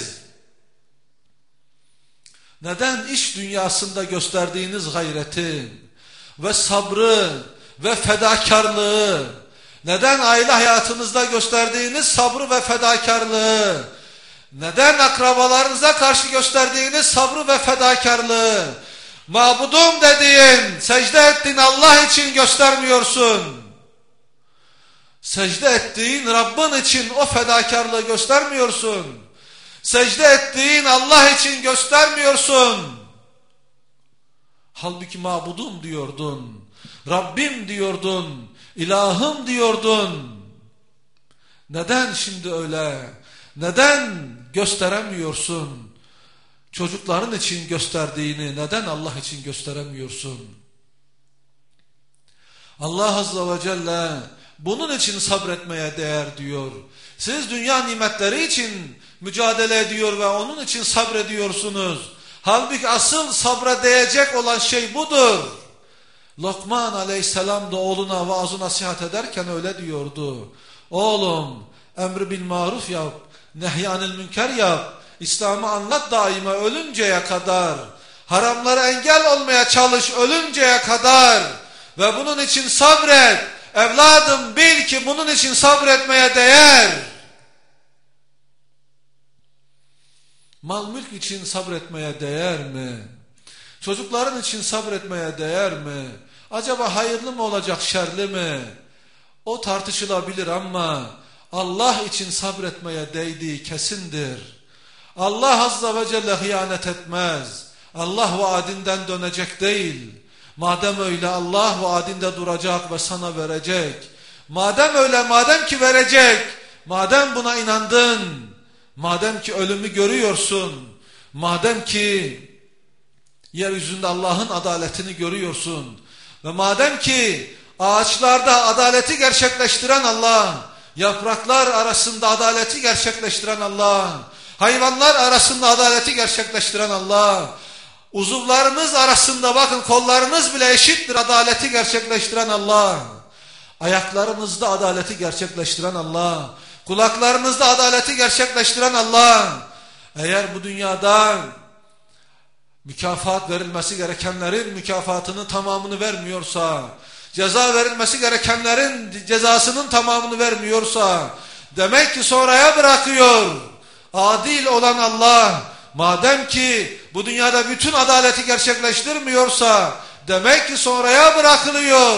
Neden iş dünyasında gösterdiğiniz gayreti ve sabrı ve fedakarlığı, neden aile hayatınızda gösterdiğiniz sabrı ve fedakarlığı, neden akrabalarınıza karşı gösterdiğiniz sabrı ve fedakarlığı, mabudum dediğin, secde ettiğin Allah için göstermiyorsun? Secde ettiğin Rabbin için o fedakarlığı göstermiyorsun. Secde ettiğin Allah için göstermiyorsun. Halbuki mabudum diyordun, Rabbim diyordun, ilahım diyordun. Neden şimdi öyle? Neden gösteremiyorsun? Çocukların için gösterdiğini neden Allah için gösteremiyorsun? Allah Azze ve Celle bunun için sabretmeye değer diyor. Siz dünya nimetleri için mücadele ediyor ve onun için sabrediyorsunuz. Halbuki asıl sabra değecek olan şey budur. Lokman aleyhisselam da oğluna vaaz-ı nasihat ederken öyle diyordu. Oğlum, emri bil maruf yap, nehyanil münker yap. İslam'ı anlat daima ölünceye kadar. Haramlara engel olmaya çalış ölünceye kadar. Ve bunun için sabret. Evladım bil ki bunun için sabretmeye değer. Mal mülk için sabretmeye değer mi? Çocukların için sabretmeye değer mi? Acaba hayırlı mı olacak, şerli mi? O tartışılabilir ama Allah için sabretmeye değdiği kesindir. Allah Azze ve Celle hıyanet etmez. Allah vaadinden dönecek değil. Madem öyle Allah vaadinde duracak ve sana verecek. Madem öyle, madem ki verecek, madem buna inandın, madem ki ölümü görüyorsun, madem ki yeryüzünde Allah'ın adaletini görüyorsun ve madem ki ağaçlarda adaleti gerçekleştiren Allah, yapraklar arasında adaleti gerçekleştiren Allah, hayvanlar arasında adaleti gerçekleştiren Allah, uzuvlarınız arasında bakın kollarınız bile eşittir adaleti gerçekleştiren Allah, ayaklarınızda adaleti gerçekleştiren Allah, kulaklarınızda adaleti gerçekleştiren Allah, eğer bu dünyada mükafat verilmesi gerekenlerin mükafatının tamamını vermiyorsa, ceza verilmesi gerekenlerin cezasının tamamını vermiyorsa, demek ki sonraya bırakıyor. Adil olan Allah, madem ki bu dünyada bütün adaleti gerçekleştirmiyorsa, demek ki sonraya bırakılıyor.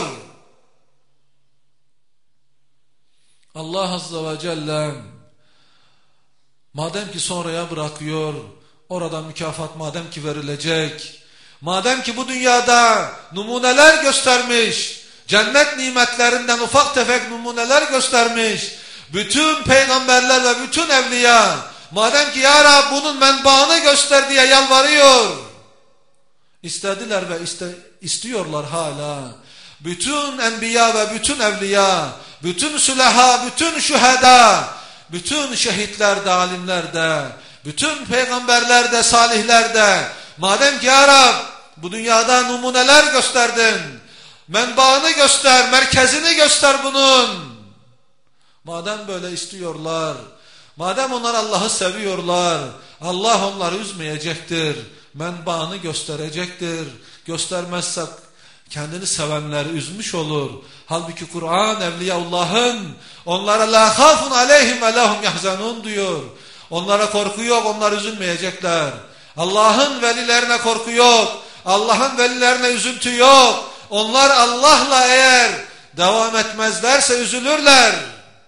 Allah Azze ve Celle madem ki sonraya bırakıyor, orada mükafat madem ki verilecek, madem ki bu dünyada numuneler göstermiş, cennet nimetlerinden ufak tefek numuneler göstermiş, bütün peygamberler ve bütün evliya, madem ki ya Rab bunun menbaını göster diye yalvarıyor, istediler ve istiyorlar hala. Bütün enbiya ve bütün evliya, bütün süleha, bütün şüheda, bütün şehitler de, alimler de, bütün peygamberler de, salihler de, madem ki ya Rab bu dünyada numuneler gösterdin, menbaını göster, merkezini göster bunun. Madem böyle istiyorlar, madem onlar Allah'ı seviyorlar, Allah onları üzmeyecektir, menbaını gösterecektir. Göstermezse kendini sevenleri üzmüş olur. Halbuki Kur'an Evliyaullah'ın onlara la khafun aleyhim ve lahum yahzanun diyor. Onlara korku yok, onlar üzülmeyecekler. Allah'ın velilerine korku yok, Allah'ın velilerine üzüntü yok. Onlar Allah'la eğer devam etmezlerse üzülürler.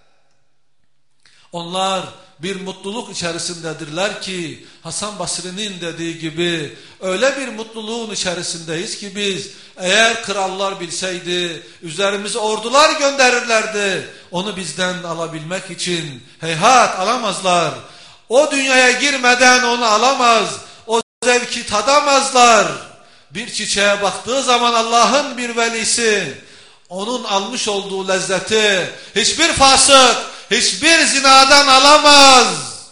Onlar bir mutluluk içerisindedirler ki Hasan Basri'nin dediği gibi öyle bir mutluluğun içerisindeyiz ki biz, eğer krallar bilseydi üzerimize ordular gönderirlerdi onu bizden alabilmek için. Heyhat, alamazlar. O dünyaya girmeden onu alamaz. O zevki tadamazlar. Bir çiçeğe baktığı zaman Allah'ın bir velisi, onun almış olduğu lezzeti hiçbir fasık, hiçbir zinadan alamaz.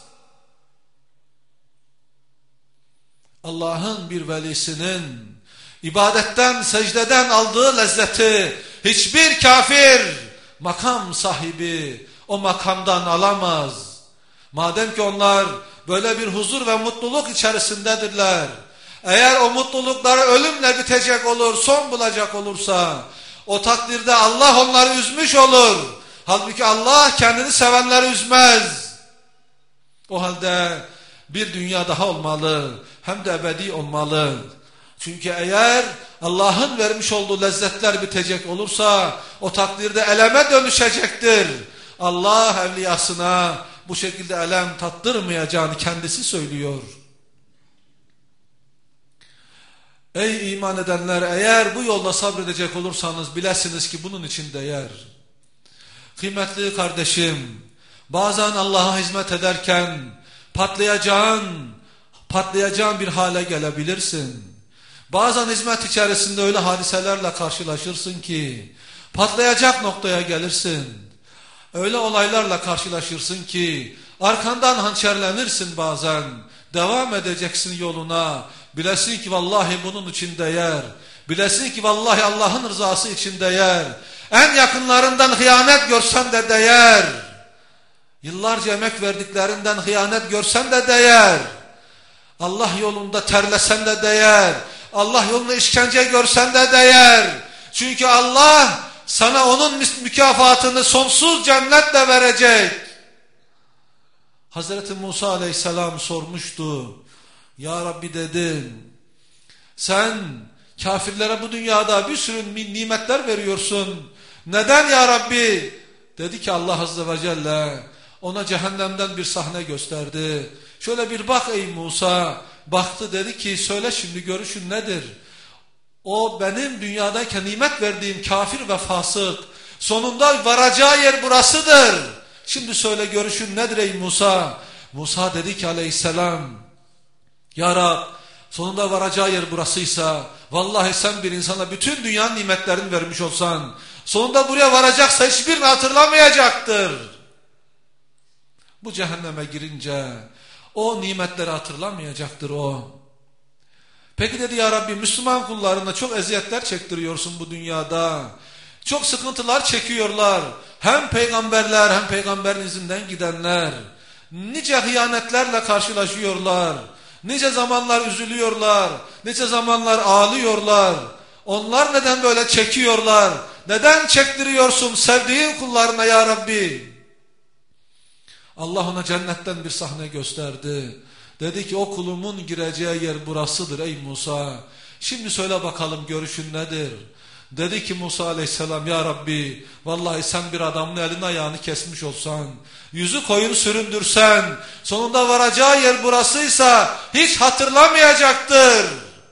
Allah'ın bir velisinin ibadetten, secdeden aldığı lezzeti hiçbir kafir, makam sahibi o makamdan alamaz. Madem ki onlar böyle bir huzur ve mutluluk içerisindedirler, eğer o mutlulukları ölümle bitecek olur, son bulacak olursa, o takdirde Allah onları üzmüş olur. Halbuki Allah kendini sevenleri üzmez. O halde bir dünya daha olmalı, hem de ebedi olmalı. Çünkü eğer Allah'ın vermiş olduğu lezzetler bitecek olursa, o takdirde eleme dönüşecektir. Allah evliyasına bu şekilde elem tattırmayacağını kendisi söylüyor. Ey iman edenler, eğer bu yolda sabredecek olursanız bilesiniz ki bunun için değer. Kıymetli kardeşim, bazen Allah'a hizmet ederken patlayacağın bir hale gelebilirsin. Bazen hizmet içerisinde öyle hadiselerle karşılaşırsın ki patlayacak noktaya gelirsin. Öyle olaylarla karşılaşırsın ki arkandan hançerlenirsin bazen. Devam edeceksin yoluna. Bilesin ki vallahi bunun için değer. Bilesin ki vallahi Allah'ın rızası için değer. En yakınlarından hıyanet görsen de değer. Yıllarca emek verdiklerinden hıyanet görsen de değer. Allah yolunda terlesen de değer. Allah yolunda işkence görsen de değer. Çünkü Allah sana onun mükafatını sonsuz cennetle verecek. Hazreti Musa aleyhisselam sormuştu. Ya Rabbi dedi, sen kafirlere bu dünyada bir sürü nimetler veriyorsun. Neden ya Rabbi? Dedi ki Allah azze ve celle ona cehennemden bir sahne gösterdi. Şöyle bir bak ey Musa. Baktı, dedi ki söyle şimdi görüşün nedir? O benim dünyadayken nimet verdiğim kafir ve fasık. Sonunda varacağı yer burasıdır. Şimdi söyle görüşün nedir ey Musa? Musa dedi ki aleyhisselam, ya Rab, sonunda varacağı yer burasıysa vallahi sen bir insana bütün dünyanın nimetlerini vermiş olsan sonunda buraya varacaksa hiçbirini hatırlamayacaktır. Bu cehenneme girince o nimetleri hatırlamayacaktır o. Peki dedi ya Rabbi, Müslüman kullarına çok eziyetler çektiriyorsun bu dünyada. Çok sıkıntılar çekiyorlar. Hem peygamberler hem peygamberin izinden gidenler. Nice hıyanetlerle karşılaşıyorlar. Nice zamanlar üzülüyorlar. Nice zamanlar ağlıyorlar. Onlar neden böyle çekiyorlar? Neden çektiriyorsun sevdiğin kullarına ya Rabbi? Allah ona cennetten bir sahne gösterdi. Dedi ki o kulumun gireceği yer burasıdır ey Musa. Şimdi söyle bakalım görüşün nedir? Dedi ki Musa aleyhisselam, ya Rabbi vallahi sen bir adamın elini ayağını kesmiş olsan, yüzü koyun süründürsen, sonunda varacağı yer burasıysa hiç hatırlamayacaktır.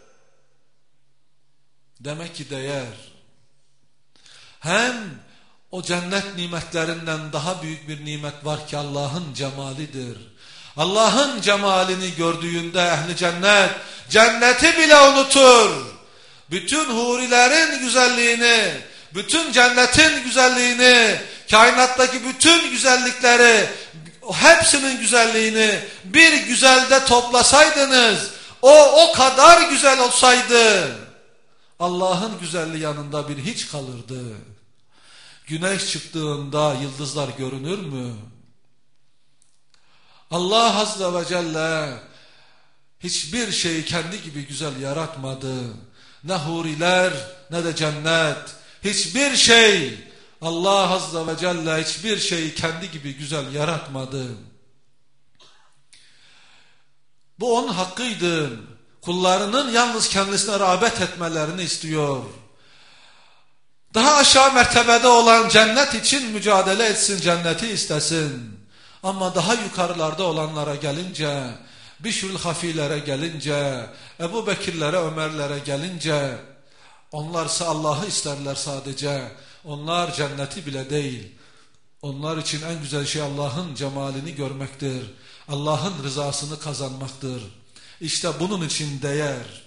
Demek ki değer. Hem o cennet nimetlerinden daha büyük bir nimet var ki Allah'ın cemalidir. Allah'ın cemalini gördüğünde ehli cennet cenneti bile unutur. Bütün hurilerin güzelliğini, bütün cennetin güzelliğini, kainattaki bütün güzellikleri, hepsinin güzelliğini bir güzelde toplasaydınız, o kadar güzel olsaydı, Allah'ın güzelliği yanında bir hiç kalırdı. Güneş çıktığında yıldızlar görünür mü? Allah azze ve celle hiçbir şeyi kendi gibi güzel yaratmadı. Ne huriler ne de cennet. Hiçbir şey, Allah azze ve celle hiçbir şeyi kendi gibi güzel yaratmadı. Bu onun hakkıydı. Kullarının yalnız kendisine rağbet etmelerini istiyor. Daha aşağı mertebede olan cennet için mücadele etsin, cenneti istesin. Ama daha yukarılarda olanlara gelince, Bişrül Hafilere gelince, Ebu Bekirlere, Ömerlere gelince, onlarsa Allah'ı isterler sadece. Onlar cenneti bile değil, Onlar için en güzel şey Allah'ın cemalini görmektir. Allah'ın rızasını kazanmaktır. İşte bunun için değer.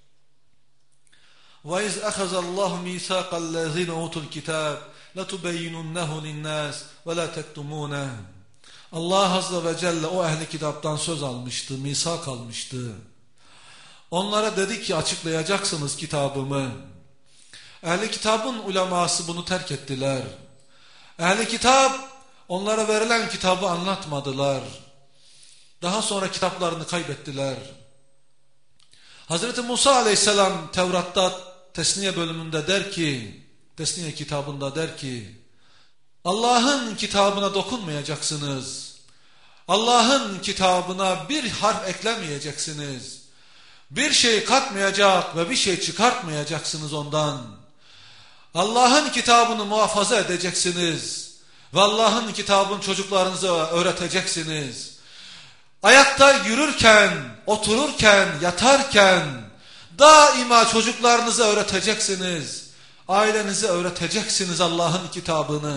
وَاِذْ اَخَذَ اللّٰهُ مِيثَاقَ الَّذ۪ينَ اُوتُوا الْكِتَابِ لَتُبَيِّنُنَّهُ لِلنَّاسِ وَلَا تَكْتُمُونَهُ. Allah Azze ve Celle o ehli kitaptan söz almıştı, misak almıştı. Onlara dedi ki açıklayacaksınız kitabımı. Ehli kitabın uleması bunu terk ettiler. Ehli kitap onlara verilen kitabı anlatmadılar. Daha sonra kitaplarını kaybettiler. Hazreti Musa aleyhisselam Tevrat'ta Tesniye bölümünde der ki, Tesniye kitabında der ki, Allah'ın kitabına dokunmayacaksınız. Allah'ın kitabına bir harf eklemeyeceksiniz. Bir şey katmayacak ve bir şey çıkartmayacaksınız ondan. Allah'ın kitabını muhafaza edeceksiniz. Ve Allah'ın kitabını çocuklarınıza öğreteceksiniz. Ayakta yürürken, otururken, yatarken daima çocuklarınıza öğreteceksiniz. Ailenize öğreteceksiniz Allah'ın kitabını.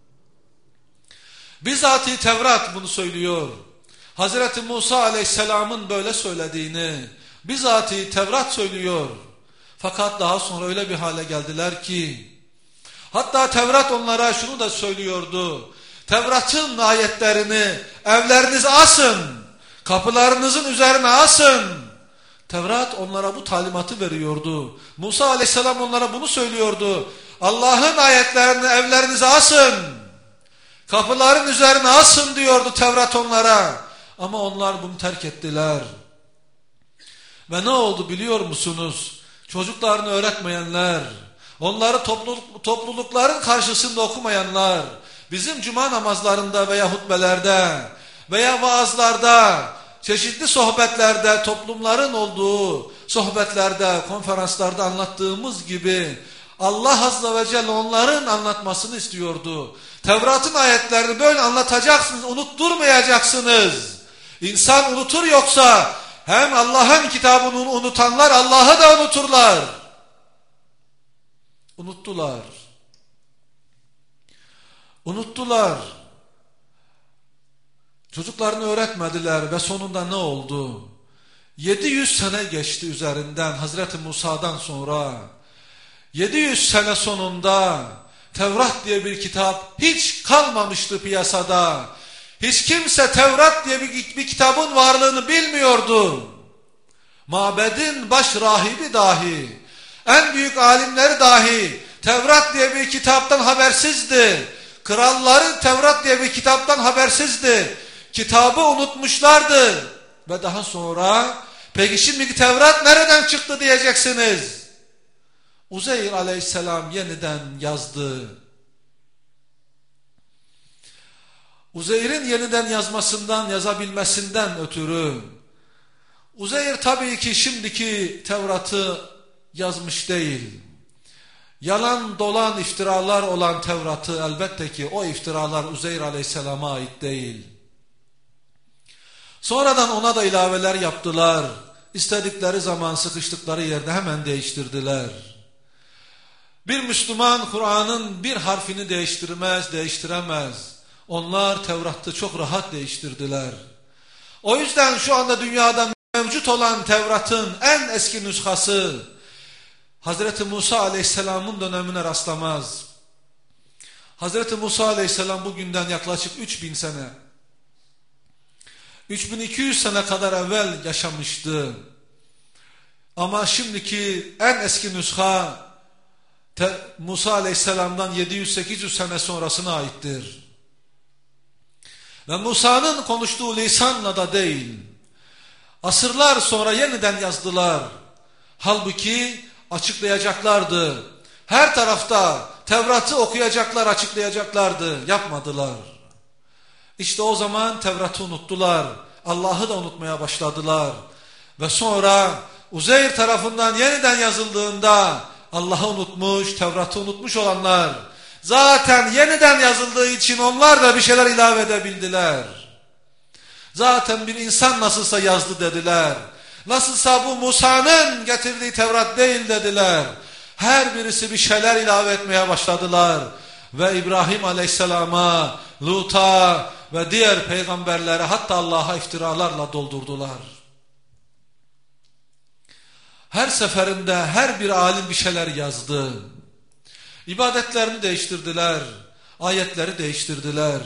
Bizzat-ı Tevrat bunu söylüyor. Hazreti Musa aleyhisselamın böyle söylediğini bizzat-ı Tevrat söylüyor. Fakat daha sonra öyle bir hale geldiler ki, hatta Tevrat onlara şunu da söylüyordu. Tevrat'ın ayetlerini evlerinize asın, kapılarınızın üzerine asın. Tevrat onlara bu talimatı veriyordu. Musa aleyhisselam onlara bunu söylüyordu. Allah'ın ayetlerini evlerinize asın, kapıların üzerine asın diyordu Tevrat onlara. Ama onlar bunu terk ettiler. Ve ne oldu biliyor musunuz? Çocuklarını öğretmeyenler, onları toplulukların karşısında okumayanlar, bizim cuma namazlarında veya hutbelerde veya vaazlarda, çeşitli sohbetlerde, toplumların olduğu sohbetlerde, konferanslarda anlattığımız gibi Allah Azze ve Celle onların anlatmasını istiyordu. Tevrat'ın ayetlerini böyle anlatacaksınız, unutturmayacaksınız. İnsan unutur yoksa hem Allah'ın kitabını unutanlar Allah'ı da unuturlar. Unuttular. Unuttular. Çocuklarını öğretmediler ve sonunda ne oldu? 700 sene geçti üzerinden Hazreti Musa'dan sonra. 700 sene sonunda Tevrat diye bir kitap hiç kalmamıştı piyasada. Hiç kimse Tevrat diye bir kitabın varlığını bilmiyordu. Mabedin baş rahibi dahi, en büyük alimleri dahi Tevrat diye bir kitaptan habersizdi. Kralları Tevrat diye bir kitaptan habersizdi. Kitabı unutmuşlardı. Ve daha sonra peki şimdi Tevrat nereden çıktı diyeceksiniz. Uzeyr aleyhisselam yeniden yazdı. Uzeyr'in yeniden yazmasından, yazabilmesinden ötürü Uzeyr tabii ki şimdiki Tevrat'ı yazmış değil. Yalan dolan iftiralar olan Tevrat'ı elbette ki o iftiralar Uzeyr aleyhisselama ait değil. Sonradan ona da ilaveler yaptılar. İstedikleri zaman sıkıştıkları yerde hemen değiştirdiler. Bir Müslüman Kur'an'ın bir harfini değiştirmez, değiştiremez. Onlar Tevrat'ı çok rahat değiştirdiler. O yüzden şu anda dünyada mevcut olan Tevrat'ın en eski nüshası Hazreti Musa aleyhisselamın dönemine rastlamaz. Hazreti Musa aleyhisselam bugünden yaklaşık 3000 sene, 3200 sene kadar evvel yaşamıştı. Ama şimdiki en eski nüsha Musa aleyhisselamdan 700-800 sene sonrasına aittir. Ve Musa'nın konuştuğu lisanla da değil, asırlar sonra yeniden yazdılar. Halbuki açıklayacaklardı. Her tarafta Tevrat'ı okuyacaklar, açıklayacaklardı. Yapmadılar. İşte o zaman Tevrat'ı unuttular. Allah'ı da unutmaya başladılar. Ve sonra Uzeyr tarafından yeniden yazıldığında Allah'ı unutmuş, Tevrat'ı unutmuş olanlar zaten yeniden yazıldığı için onlar da bir şeyler ilave edebildiler. Zaten bir insan nasılsa yazdı dediler. Nasılsa bu Musa'nın getirdiği Tevrat değil dediler. Her birisi bir şeyler ilave etmeye başladılar. ve İbrahim Aleyhisselam'a, Lut'a ve diğer peygamberlere, hatta Allah'a iftiralarla doldurdular. Her seferinde her bir alim bir şeyler yazdı. İbadetlerini değiştirdiler, ayetleri değiştirdiler.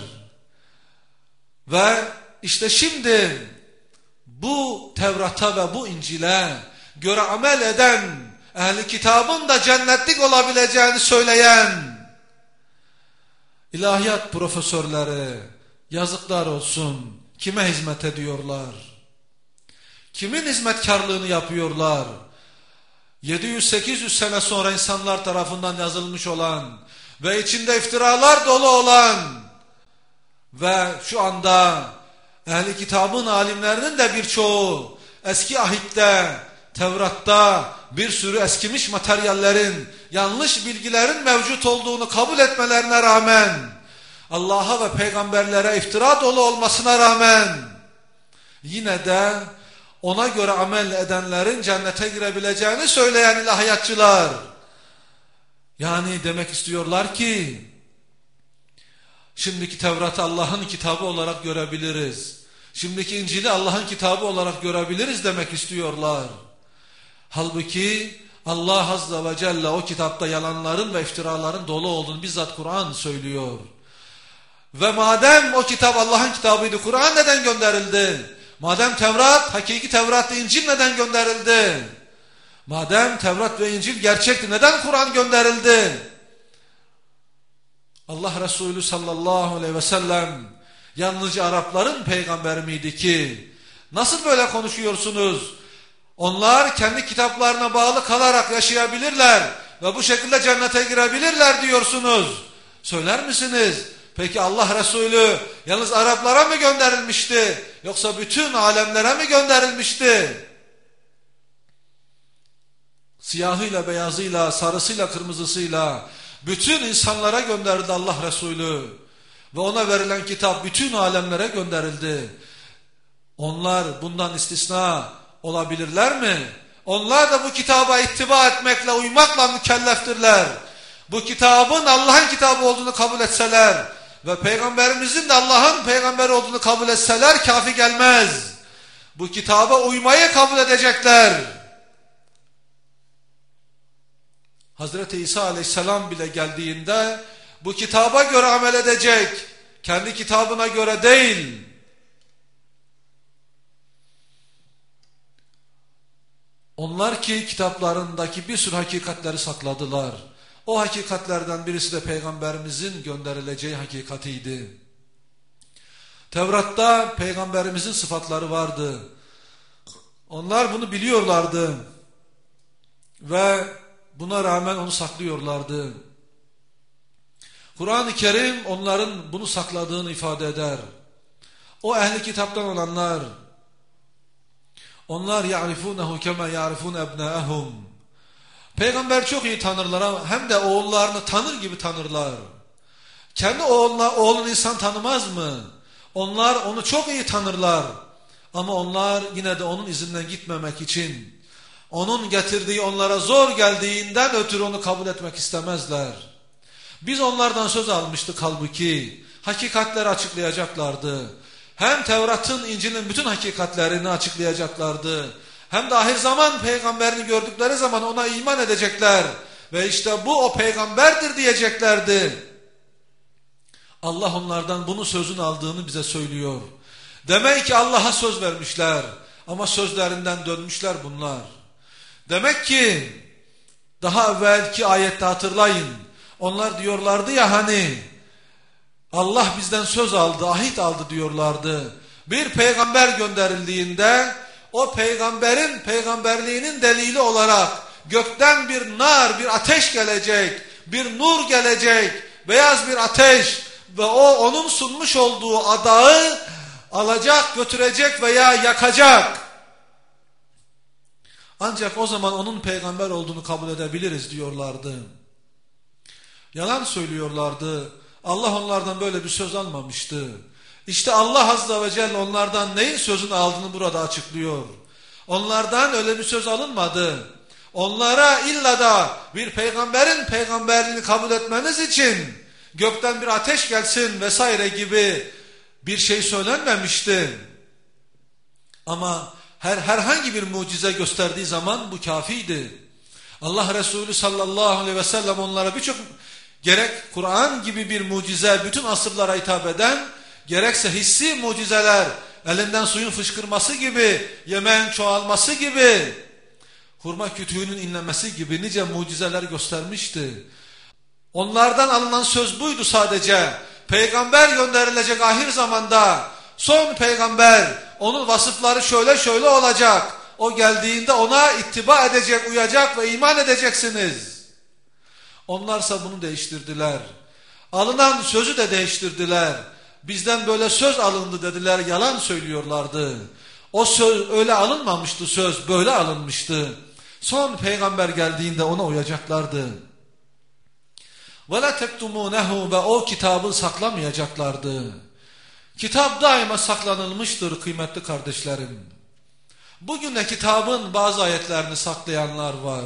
Ve işte şimdi bu Tevrat'a ve bu İncil'e göre amel eden, ehli kitabın da cennetlik olabileceğini söyleyen ilahiyat profesörleri, yazıklar olsun, kime hizmet ediyorlar? Kimin hizmetkarlığını yapıyorlar? 700-800 sene sonra insanlar tarafından yazılmış olan ve içinde iftiralar dolu olan ve şu anda ehli kitabın alimlerinin de birçoğu eski ahitte, Tevrat'ta bir sürü eskimiş materyallerin, yanlış bilgilerin mevcut olduğunu kabul etmelerine rağmen, Allah'a ve peygamberlere iftira dolu olmasına rağmen, yine de ona göre amel edenlerin cennete girebileceğini söyleyen ilahiyatçılar, yani demek istiyorlar ki şimdiki Tevrat'ı Allah'ın kitabı olarak görebiliriz, şimdiki İncil'i Allah'ın kitabı olarak görebiliriz demek istiyorlar. Halbuki Allah Azze ve Celle o kitapta yalanların ve iftiraların dolu olduğunu bizzat Kur'an söylüyor. Ve madem o kitap Allah'ın kitabıydı, Kur'an neden gönderildi? Madem Tevrat, hakiki Tevrat ve İncil neden gönderildi? Madem Tevrat ve İncil gerçekti, neden Kur'an gönderildi? Allah Resulü sallallahu aleyhi ve sellem yalnızca Arapların peygamberi miydi ki? Nasıl böyle konuşuyorsunuz? Onlar kendi kitaplarına bağlı kalarak yaşayabilirler ve bu şekilde cennete girebilirler diyorsunuz. Söyler misiniz? Peki Allah Resulü yalnız Araplara mı gönderilmişti? Yoksa bütün alemlere mi gönderilmişti? Siyahıyla, beyazıyla, sarısıyla, kırmızısıyla bütün insanlara gönderdi Allah Resulü. Ve ona verilen kitap bütün alemlere gönderildi. Onlar bundan istisna olabilirler mi? Onlar da bu kitaba ittiba etmekle, uymakla mükelleftirler. Bu kitabın Allah'ın kitabı olduğunu kabul etseler ve peygamberimizin de Allah'ın peygamberi olduğunu kabul etseler kafi gelmez. Bu kitaba uymayı kabul edecekler. Hazreti İsa Aleyhisselam bile geldiğinde bu kitaba göre amel edecek, kendi kitabına göre değil. Onlar ki kitaplarındaki bir sürü hakikatleri sakladılar. O hakikatlerden birisi de peygamberimizin gönderileceği hakikatiydi. Tevrat'ta peygamberimizin sıfatları vardı. Onlar bunu biliyorlardı. Ve buna rağmen onu saklıyorlardı. Kur'an-ı Kerim onların bunu sakladığını ifade eder. O ehli kitaptan olanlar, onlar ya'rifunehu kema ya'rifun ebnaehum. Peygamber çok iyi tanırlar ama hem de oğullarını tanır gibi tanırlar. Kendi oğlunu insan tanımaz mı? Onlar onu çok iyi tanırlar. Ama onlar yine de onun izinden gitmemek için, onun getirdiği onlara zor geldiğinden ötürü onu kabul etmek istemezler. Biz onlardan söz almıştık halbuki. Hakikatleri açıklayacaklardı. Hem Tevrat'ın, İncil'in bütün hakikatlerini açıklayacaklardı. Hem de ahir zaman peygamberini gördükleri zaman ona iman edecekler. Ve işte bu o peygamberdir diyeceklerdi. Allah onlardan bunun sözünü aldığını bize söylüyor. Demek ki Allah'a söz vermişler. Ama sözlerinden dönmüşler bunlar. Demek ki daha evvelki ayette hatırlayın. Onlar diyorlardı ya hani Allah bizden söz aldı, ahit aldı diyorlardı. Bir peygamber gönderildiğinde o peygamberin peygamberliğinin delili olarak gökten bir nar, bir ateş gelecek, bir nur gelecek, beyaz bir ateş ve o onun sunmuş olduğu adağı alacak, götürecek veya yakacak. Ancak o zaman onun peygamber olduğunu kabul edebiliriz diyorlardı. Yalan söylüyorlardı. Allah onlardan böyle bir söz almamıştı. İşte Allah Azze ve Celle onlardan neyin sözünü aldığını burada açıklıyor. Onlardan öyle bir söz alınmadı. Onlara illa da bir peygamberin peygamberliğini kabul etmeniz için gökten bir ateş gelsin vesaire gibi bir şey söylenmemişti. Ama herhangi bir mucize gösterdiği zaman bu kafiydi. Allah Resulü sallallahu aleyhi ve sellem onlara birçok, gerek Kur'an gibi bir mucize bütün asırlara hitap eden, gerekse hissi mucizeler, elinden suyun fışkırması gibi, yemeğin çoğalması gibi, hurma kütüğünün inlemesi gibi nice mucizeler göstermişti. Onlardan alınan söz buydu sadece. Peygamber gönderilecek ahir zamanda, son peygamber, onun vasıfları şöyle şöyle olacak. O geldiğinde ona ittiba edecek, uyacak ve iman edeceksiniz. Onlarsa bunu değiştirdiler. Alınan sözü de değiştirdiler. Bizden böyle söz alındı dediler, yalan söylüyorlardı. O söz öyle alınmamıştı, söz böyle alınmıştı. Son peygamber geldiğinde ona uyacaklardı. وَلَا تَكْتُمُونَهُ ve o kitabı saklamayacaklardı. Kitap daima saklanılmıştır kıymetli kardeşlerim. Bugün de kitabın bazı ayetlerini saklayanlar var.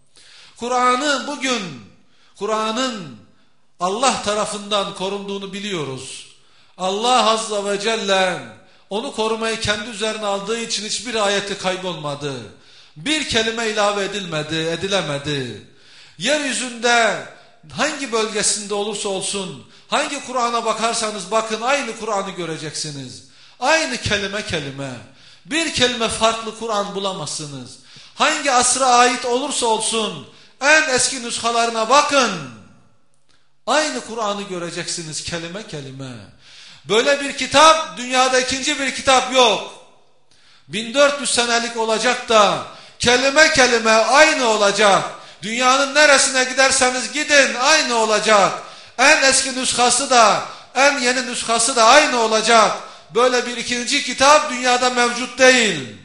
Kur'an'ın Allah tarafından korunduğunu biliyoruz. Allah Azze ve Celle onu korumayı kendi üzerine aldığı için hiçbir ayeti kaybolmadı. Bir kelime ilave edilemedi. Yeryüzünde hangi bölgesinde olursa olsun, hangi Kur'an'a bakarsanız bakın aynı Kur'an'ı göreceksiniz. Aynı kelime. Bir kelime farklı Kur'an bulamazsınız. Hangi asra ait olursa olsun en eski nüshalarına bakın. Aynı Kur'an'ı göreceksiniz kelime. Böyle bir kitap, dünyada ikinci bir kitap yok. 1400 senelik olacak da kelime aynı olacak. Dünyanın neresine giderseniz gidin aynı olacak. En eski nüshası da en yeni nüshası da aynı olacak. Böyle bir ikinci kitap dünyada mevcut değil.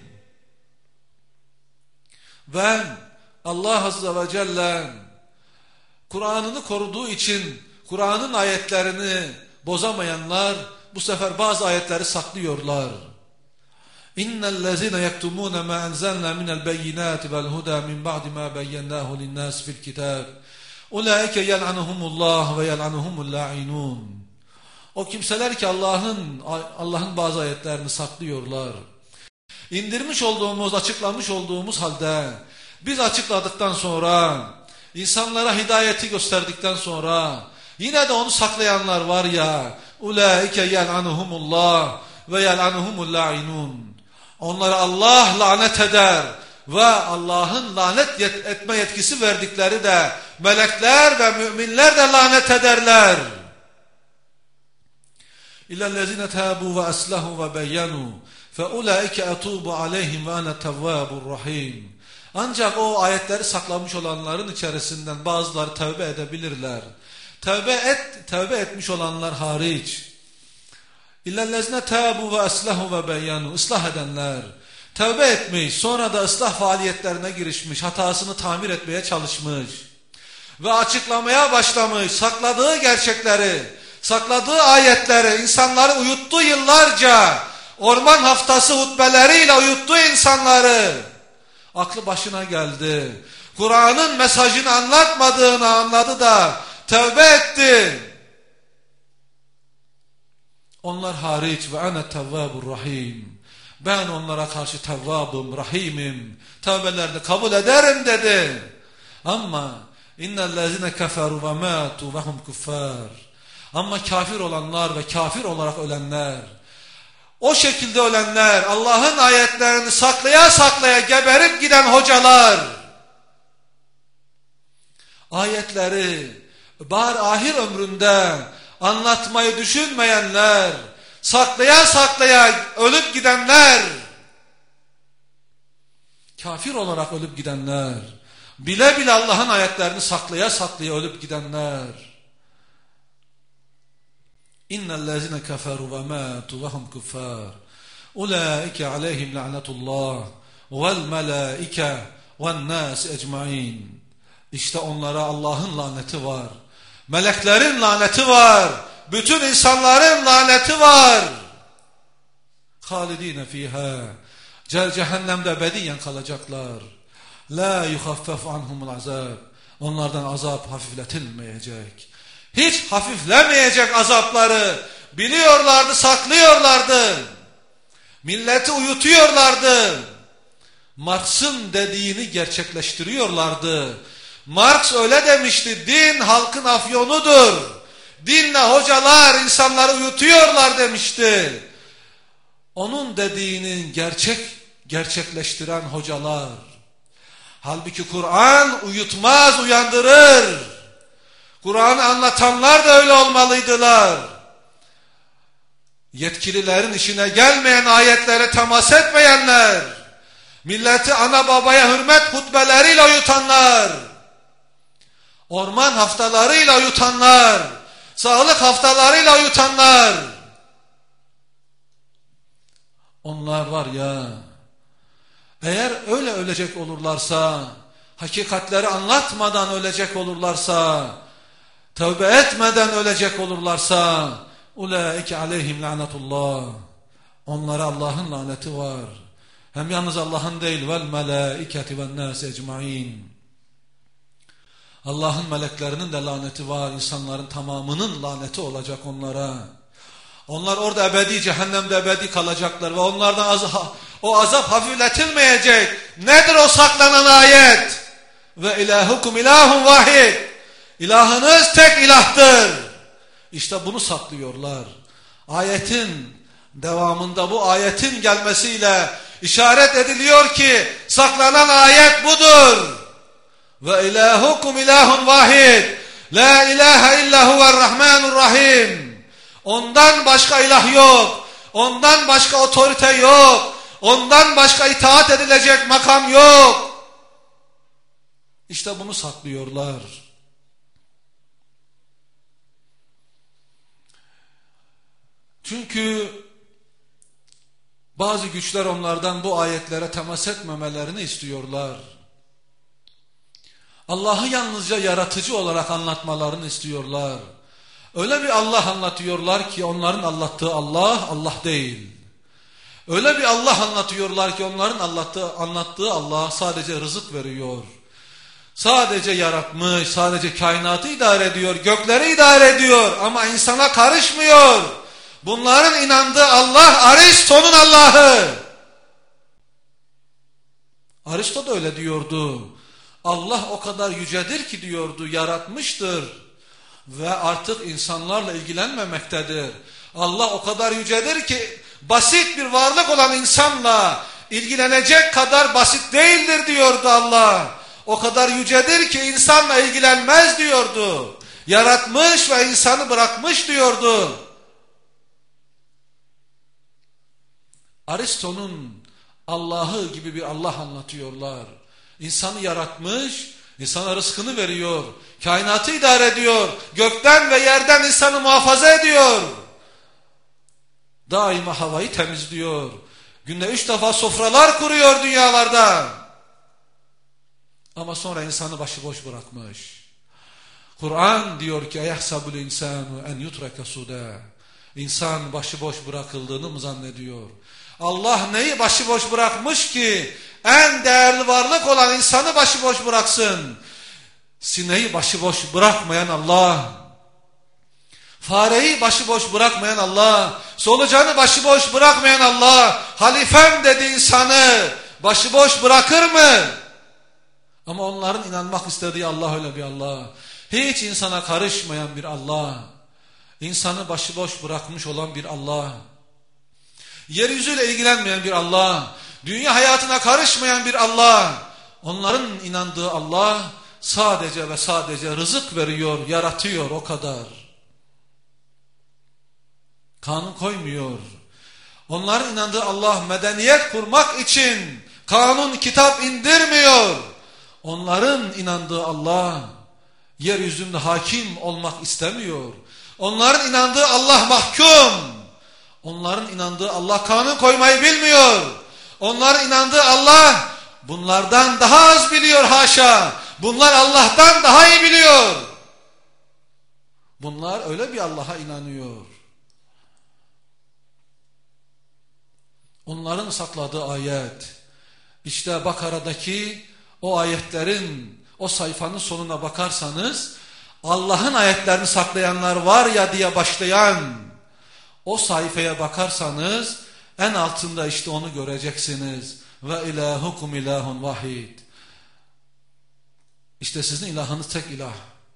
Ve Allah Azze ve Celle Kur'an'ını koruduğu için Kur'an'ın ayetlerini bozamayanlar bu sefer bazı ayetleri saklıyorlar. İnnellezîne yektumûne mâ enzelnâ minel beyinâti vel hudâ min ba'di mâ beyyennâhu linnâs fil kitâb. Ulaike yel'anuhumullah ve yel'anuhumul la'inûn. O kimseler ki Allah'ın bazı ayetlerini saklıyorlar. İndirmiş olduğumuz, açıklamış olduğumuz halde biz açıkladıktan sonra, insanlara hidayeti gösterdikten sonra yine de onu saklayanlar var ya, ulaike yel'anuhumullah ve yel'anuhumul la'inûn. Onlara Allah lanet eder ve Allah'ın lanet etme yetkisi verdikleri de melekler ve müminler de lanet ederler. İllellezine tâbû ve aslahû ve beyyanû fe ulaike etûbu aleyhim ve ane tevvâbur rahîm. Ancak o ayetleri saklamış olanların içerisinden bazıları tövbe edebilirler. Tövbe etmiş olanlar hariç. İllellezine tâbû ve aslahû ve beyyanû. Islah edenler. Tövbe etmiş, sonra da ıslah faaliyetlerine girişmiş, hatasını tamir etmeye çalışmış. Ve açıklamaya başlamış, sakladığı gerçekleri, sakladığı ayetleri, insanları uyuttu yıllarca. Orman haftası hutbeleriyle uyuttu insanları. Aklı başına geldi. Kur'an'ın mesajını anlatmadığını anladı da tövbe etti. Onlar hariç ve ene tevvabur rahim. Ben onlara karşı tevvabım, rahimim. Tövbelerini kabul ederim dedi. Ama innellezine keferu ve matu ve hum kuffar. Ama kafir olanlar ve kafir olarak ölenler, o şekilde ölenler, Allah'ın ayetlerini saklaya geberip giden hocalar, ayetleri ahir ömründe anlatmayı düşünmeyenler, saklaya ölüp gidenler, kafir olarak ölüp gidenler, bile Allah'ın ayetlerini saklaya ölüp gidenler. İnnellezine keferu ve mâtu ve hum kuffâr. Ulaike aleyhim la'netullah vel melâike ven nâs ecmaîn. İşte onlara Allah'ın laneti var. Meleklerin laneti var. Bütün insanların laneti var. Halidine fiha. Cehennemde ebediyen kalacaklar. La yuhaffef anhumul azab. Onlardan azap hafifletilmeyecek. hiç hafiflemeyecek azapları biliyorlardı, saklıyorlardı. Milleti uyutuyorlardı. Marx'ın dediğini gerçekleştiriyorlardı. Marx öyle demişti, din halkın afyonudur. Dinle hocalar insanları uyutuyorlar demişti. Onun dediğini gerçekleştiren hocalar. Halbuki Kur'an uyutmaz, uyandırır. Kur'an'ı anlatanlar da öyle olmalıydılar. Yetkililerin işine gelmeyen ayetlere temas etmeyenler, milleti ana babaya hürmet hutbeleriyle uyutanlar, orman haftalarıyla uyutanlar, sağlık haftalarıyla uyutanlar, onlar var ya, eğer öyle ölecek olurlarsa, hakikatleri anlatmadan ölecek olurlarsa, tövbe etmeden ölecek olurlarsa, ulaike aleyhim lanetullah, onlara Allah'ın laneti var. Hem yalnız Allah'ın değil, vel melaiketi ven nas ecmaîn. Allah'ın meleklerinin de laneti var, insanların tamamının laneti olacak onlara. Onlar orada ebedi, cehennemde ebedi kalacaklar ve onlardan o azap hafifletilmeyecek. Nedir o saklanan ayet? Ve ilahukum ilahun vahid. İlahınız tek ilahtır. İşte bunu saklıyorlar. Ayetin devamında bu ayetin gelmesiyle işaret ediliyor ki saklanan ayet budur. Ve ilahukum ilahun vahid. La ilahe illa huve'r-Rahmanur-Rahim. Ondan başka ilah yok. Ondan başka otorite yok. Ondan başka itaat edilecek makam yok. İşte bunu saklıyorlar. Çünkü bazı güçler onlardan bu ayetlere temas etmemelerini istiyorlar. Allah'ı yalnızca yaratıcı olarak anlatmalarını istiyorlar. Öyle bir Allah anlatıyorlar ki onların anlattığı Allah, Allah değil. Öyle bir Allah anlatıyorlar ki onların anlattığı Allah sadece rızık veriyor. Sadece yaratmış, sadece kainatı idare ediyor, gökleri idare ediyor ama insana karışmıyor. Bunların inandığı Allah Aristo'nun Allah'ı. Aristo da öyle diyordu. Allah o kadar yücedir ki diyordu, yaratmıştır ve artık insanlarla ilgilenmemektedir. Allah o kadar yücedir ki basit bir varlık olan insanla ilgilenecek kadar basit değildir diyordu Allah. O kadar yücedir ki insanla ilgilenmez diyordu. Yaratmış ve insanı bırakmış diyordu. Aristo'nun Allah'ı gibi bir Allah anlatıyorlar. İnsanı yaratmış, insana rızkını veriyor, kainatı idare ediyor, gökten ve yerden insanı muhafaza ediyor. Daima havayı temizliyor. Günde 3 defa sofralar kuruyor dünyalarda. Ama sonra insanı başıboş bırakmış. Kur'an diyor ki: "Yahsabul insanu en yutraka suda." İnsan başıboş bırakıldığını mı zannediyor? Allah neyi başıboş bırakmış ki? En değerli varlık olan insanı başıboş bıraksın. Sineği başıboş bırakmayan Allah, fareyi başıboş bırakmayan Allah, solucanı başıboş bırakmayan Allah, halifem dedi insanı başıboş bırakır mı? Ama onların inanmak istediği Allah öyle bir Allah. Hiç insana karışmayan bir Allah. İnsanı başıboş bırakmış olan bir Allah. Yeryüzüyle ilgilenmeyen bir Allah. Dünya hayatına karışmayan bir Allah. Onların inandığı Allah sadece ve sadece rızık veriyor, yaratıyor, o kadar. Kanun koymuyor. Onların inandığı Allah medeniyet kurmak için kanun, kitap indirmiyor. Onların inandığı Allah yeryüzünde hakim olmak istemiyor. Onların inandığı Allah mahkum. Onların inandığı Allah kanun koymayı bilmiyor. Onların inandığı Allah bunlardan daha az biliyor, haşa. Bunlar Allah'tan daha iyi biliyor. Bunlar öyle bir Allah'a inanıyor. Onların sakladığı ayet, işte Bakara'daki o ayetlerin, o sayfanın sonuna bakarsanız Allah'ın ayetlerini saklayanlar var ya diye başlayan o sayfaya bakarsanız en altında işte onu göreceksiniz. Ve ilahukum ilahun vahid. İşte sizin ilahınız tek ilah.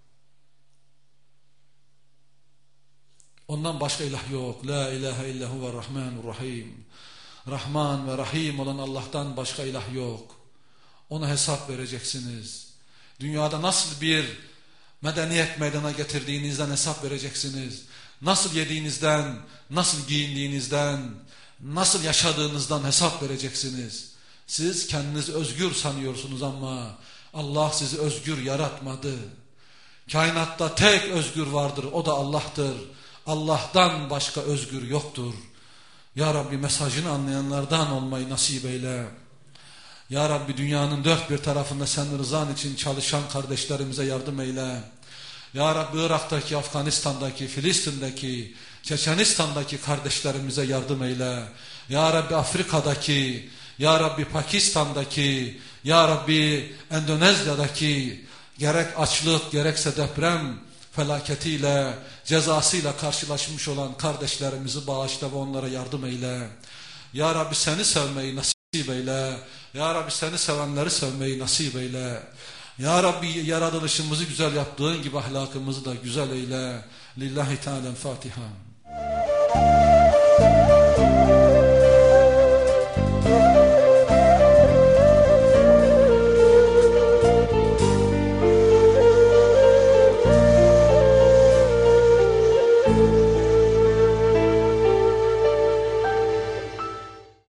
Ondan başka ilah yok. La ilahe illahu ve rahmanurrahim. Rahman ve Rahim olan Allah'tan başka ilah yok. Ona hesap vereceksiniz. Dünyada nasıl bir medeniyet meydana getirdiğinizden hesap vereceksiniz. Nasıl yediğinizden, nasıl giyindiğinizden, nasıl yaşadığınızdan hesap vereceksiniz. Siz kendinizi özgür sanıyorsunuz ama Allah sizi özgür yaratmadı. Kainatta tek özgür vardır, o da Allah'tır. Allah'tan başka özgür yoktur. Ya Rabbi mesajını anlayanlardan olmayı nasip eyle. Ya Rabbi dünyanın dört bir tarafında senin rızan için çalışan kardeşlerimize yardım eyle. Ya Rabbi Irak'taki, Afganistan'daki, Filistin'deki, Çeçenistan'daki kardeşlerimize yardım eyle. Ya Rabbi Afrika'daki, Ya Rabbi Pakistan'daki, Ya Rabbi Endonezya'daki gerek açlık gerekse deprem felaketiyle, cezasıyla karşılaşmış olan kardeşlerimizi bağışla ve onlara yardım eyle. Ya Rabbi seni sevmeyi nasip eyle. Ya Rabbi seni sevenleri sevmeyi nasip eyle. Ya Rabbi yaratılışımızı güzel yaptığın gibi ahlakımızı da güzel eyle. Lillahi Teala Fatiha.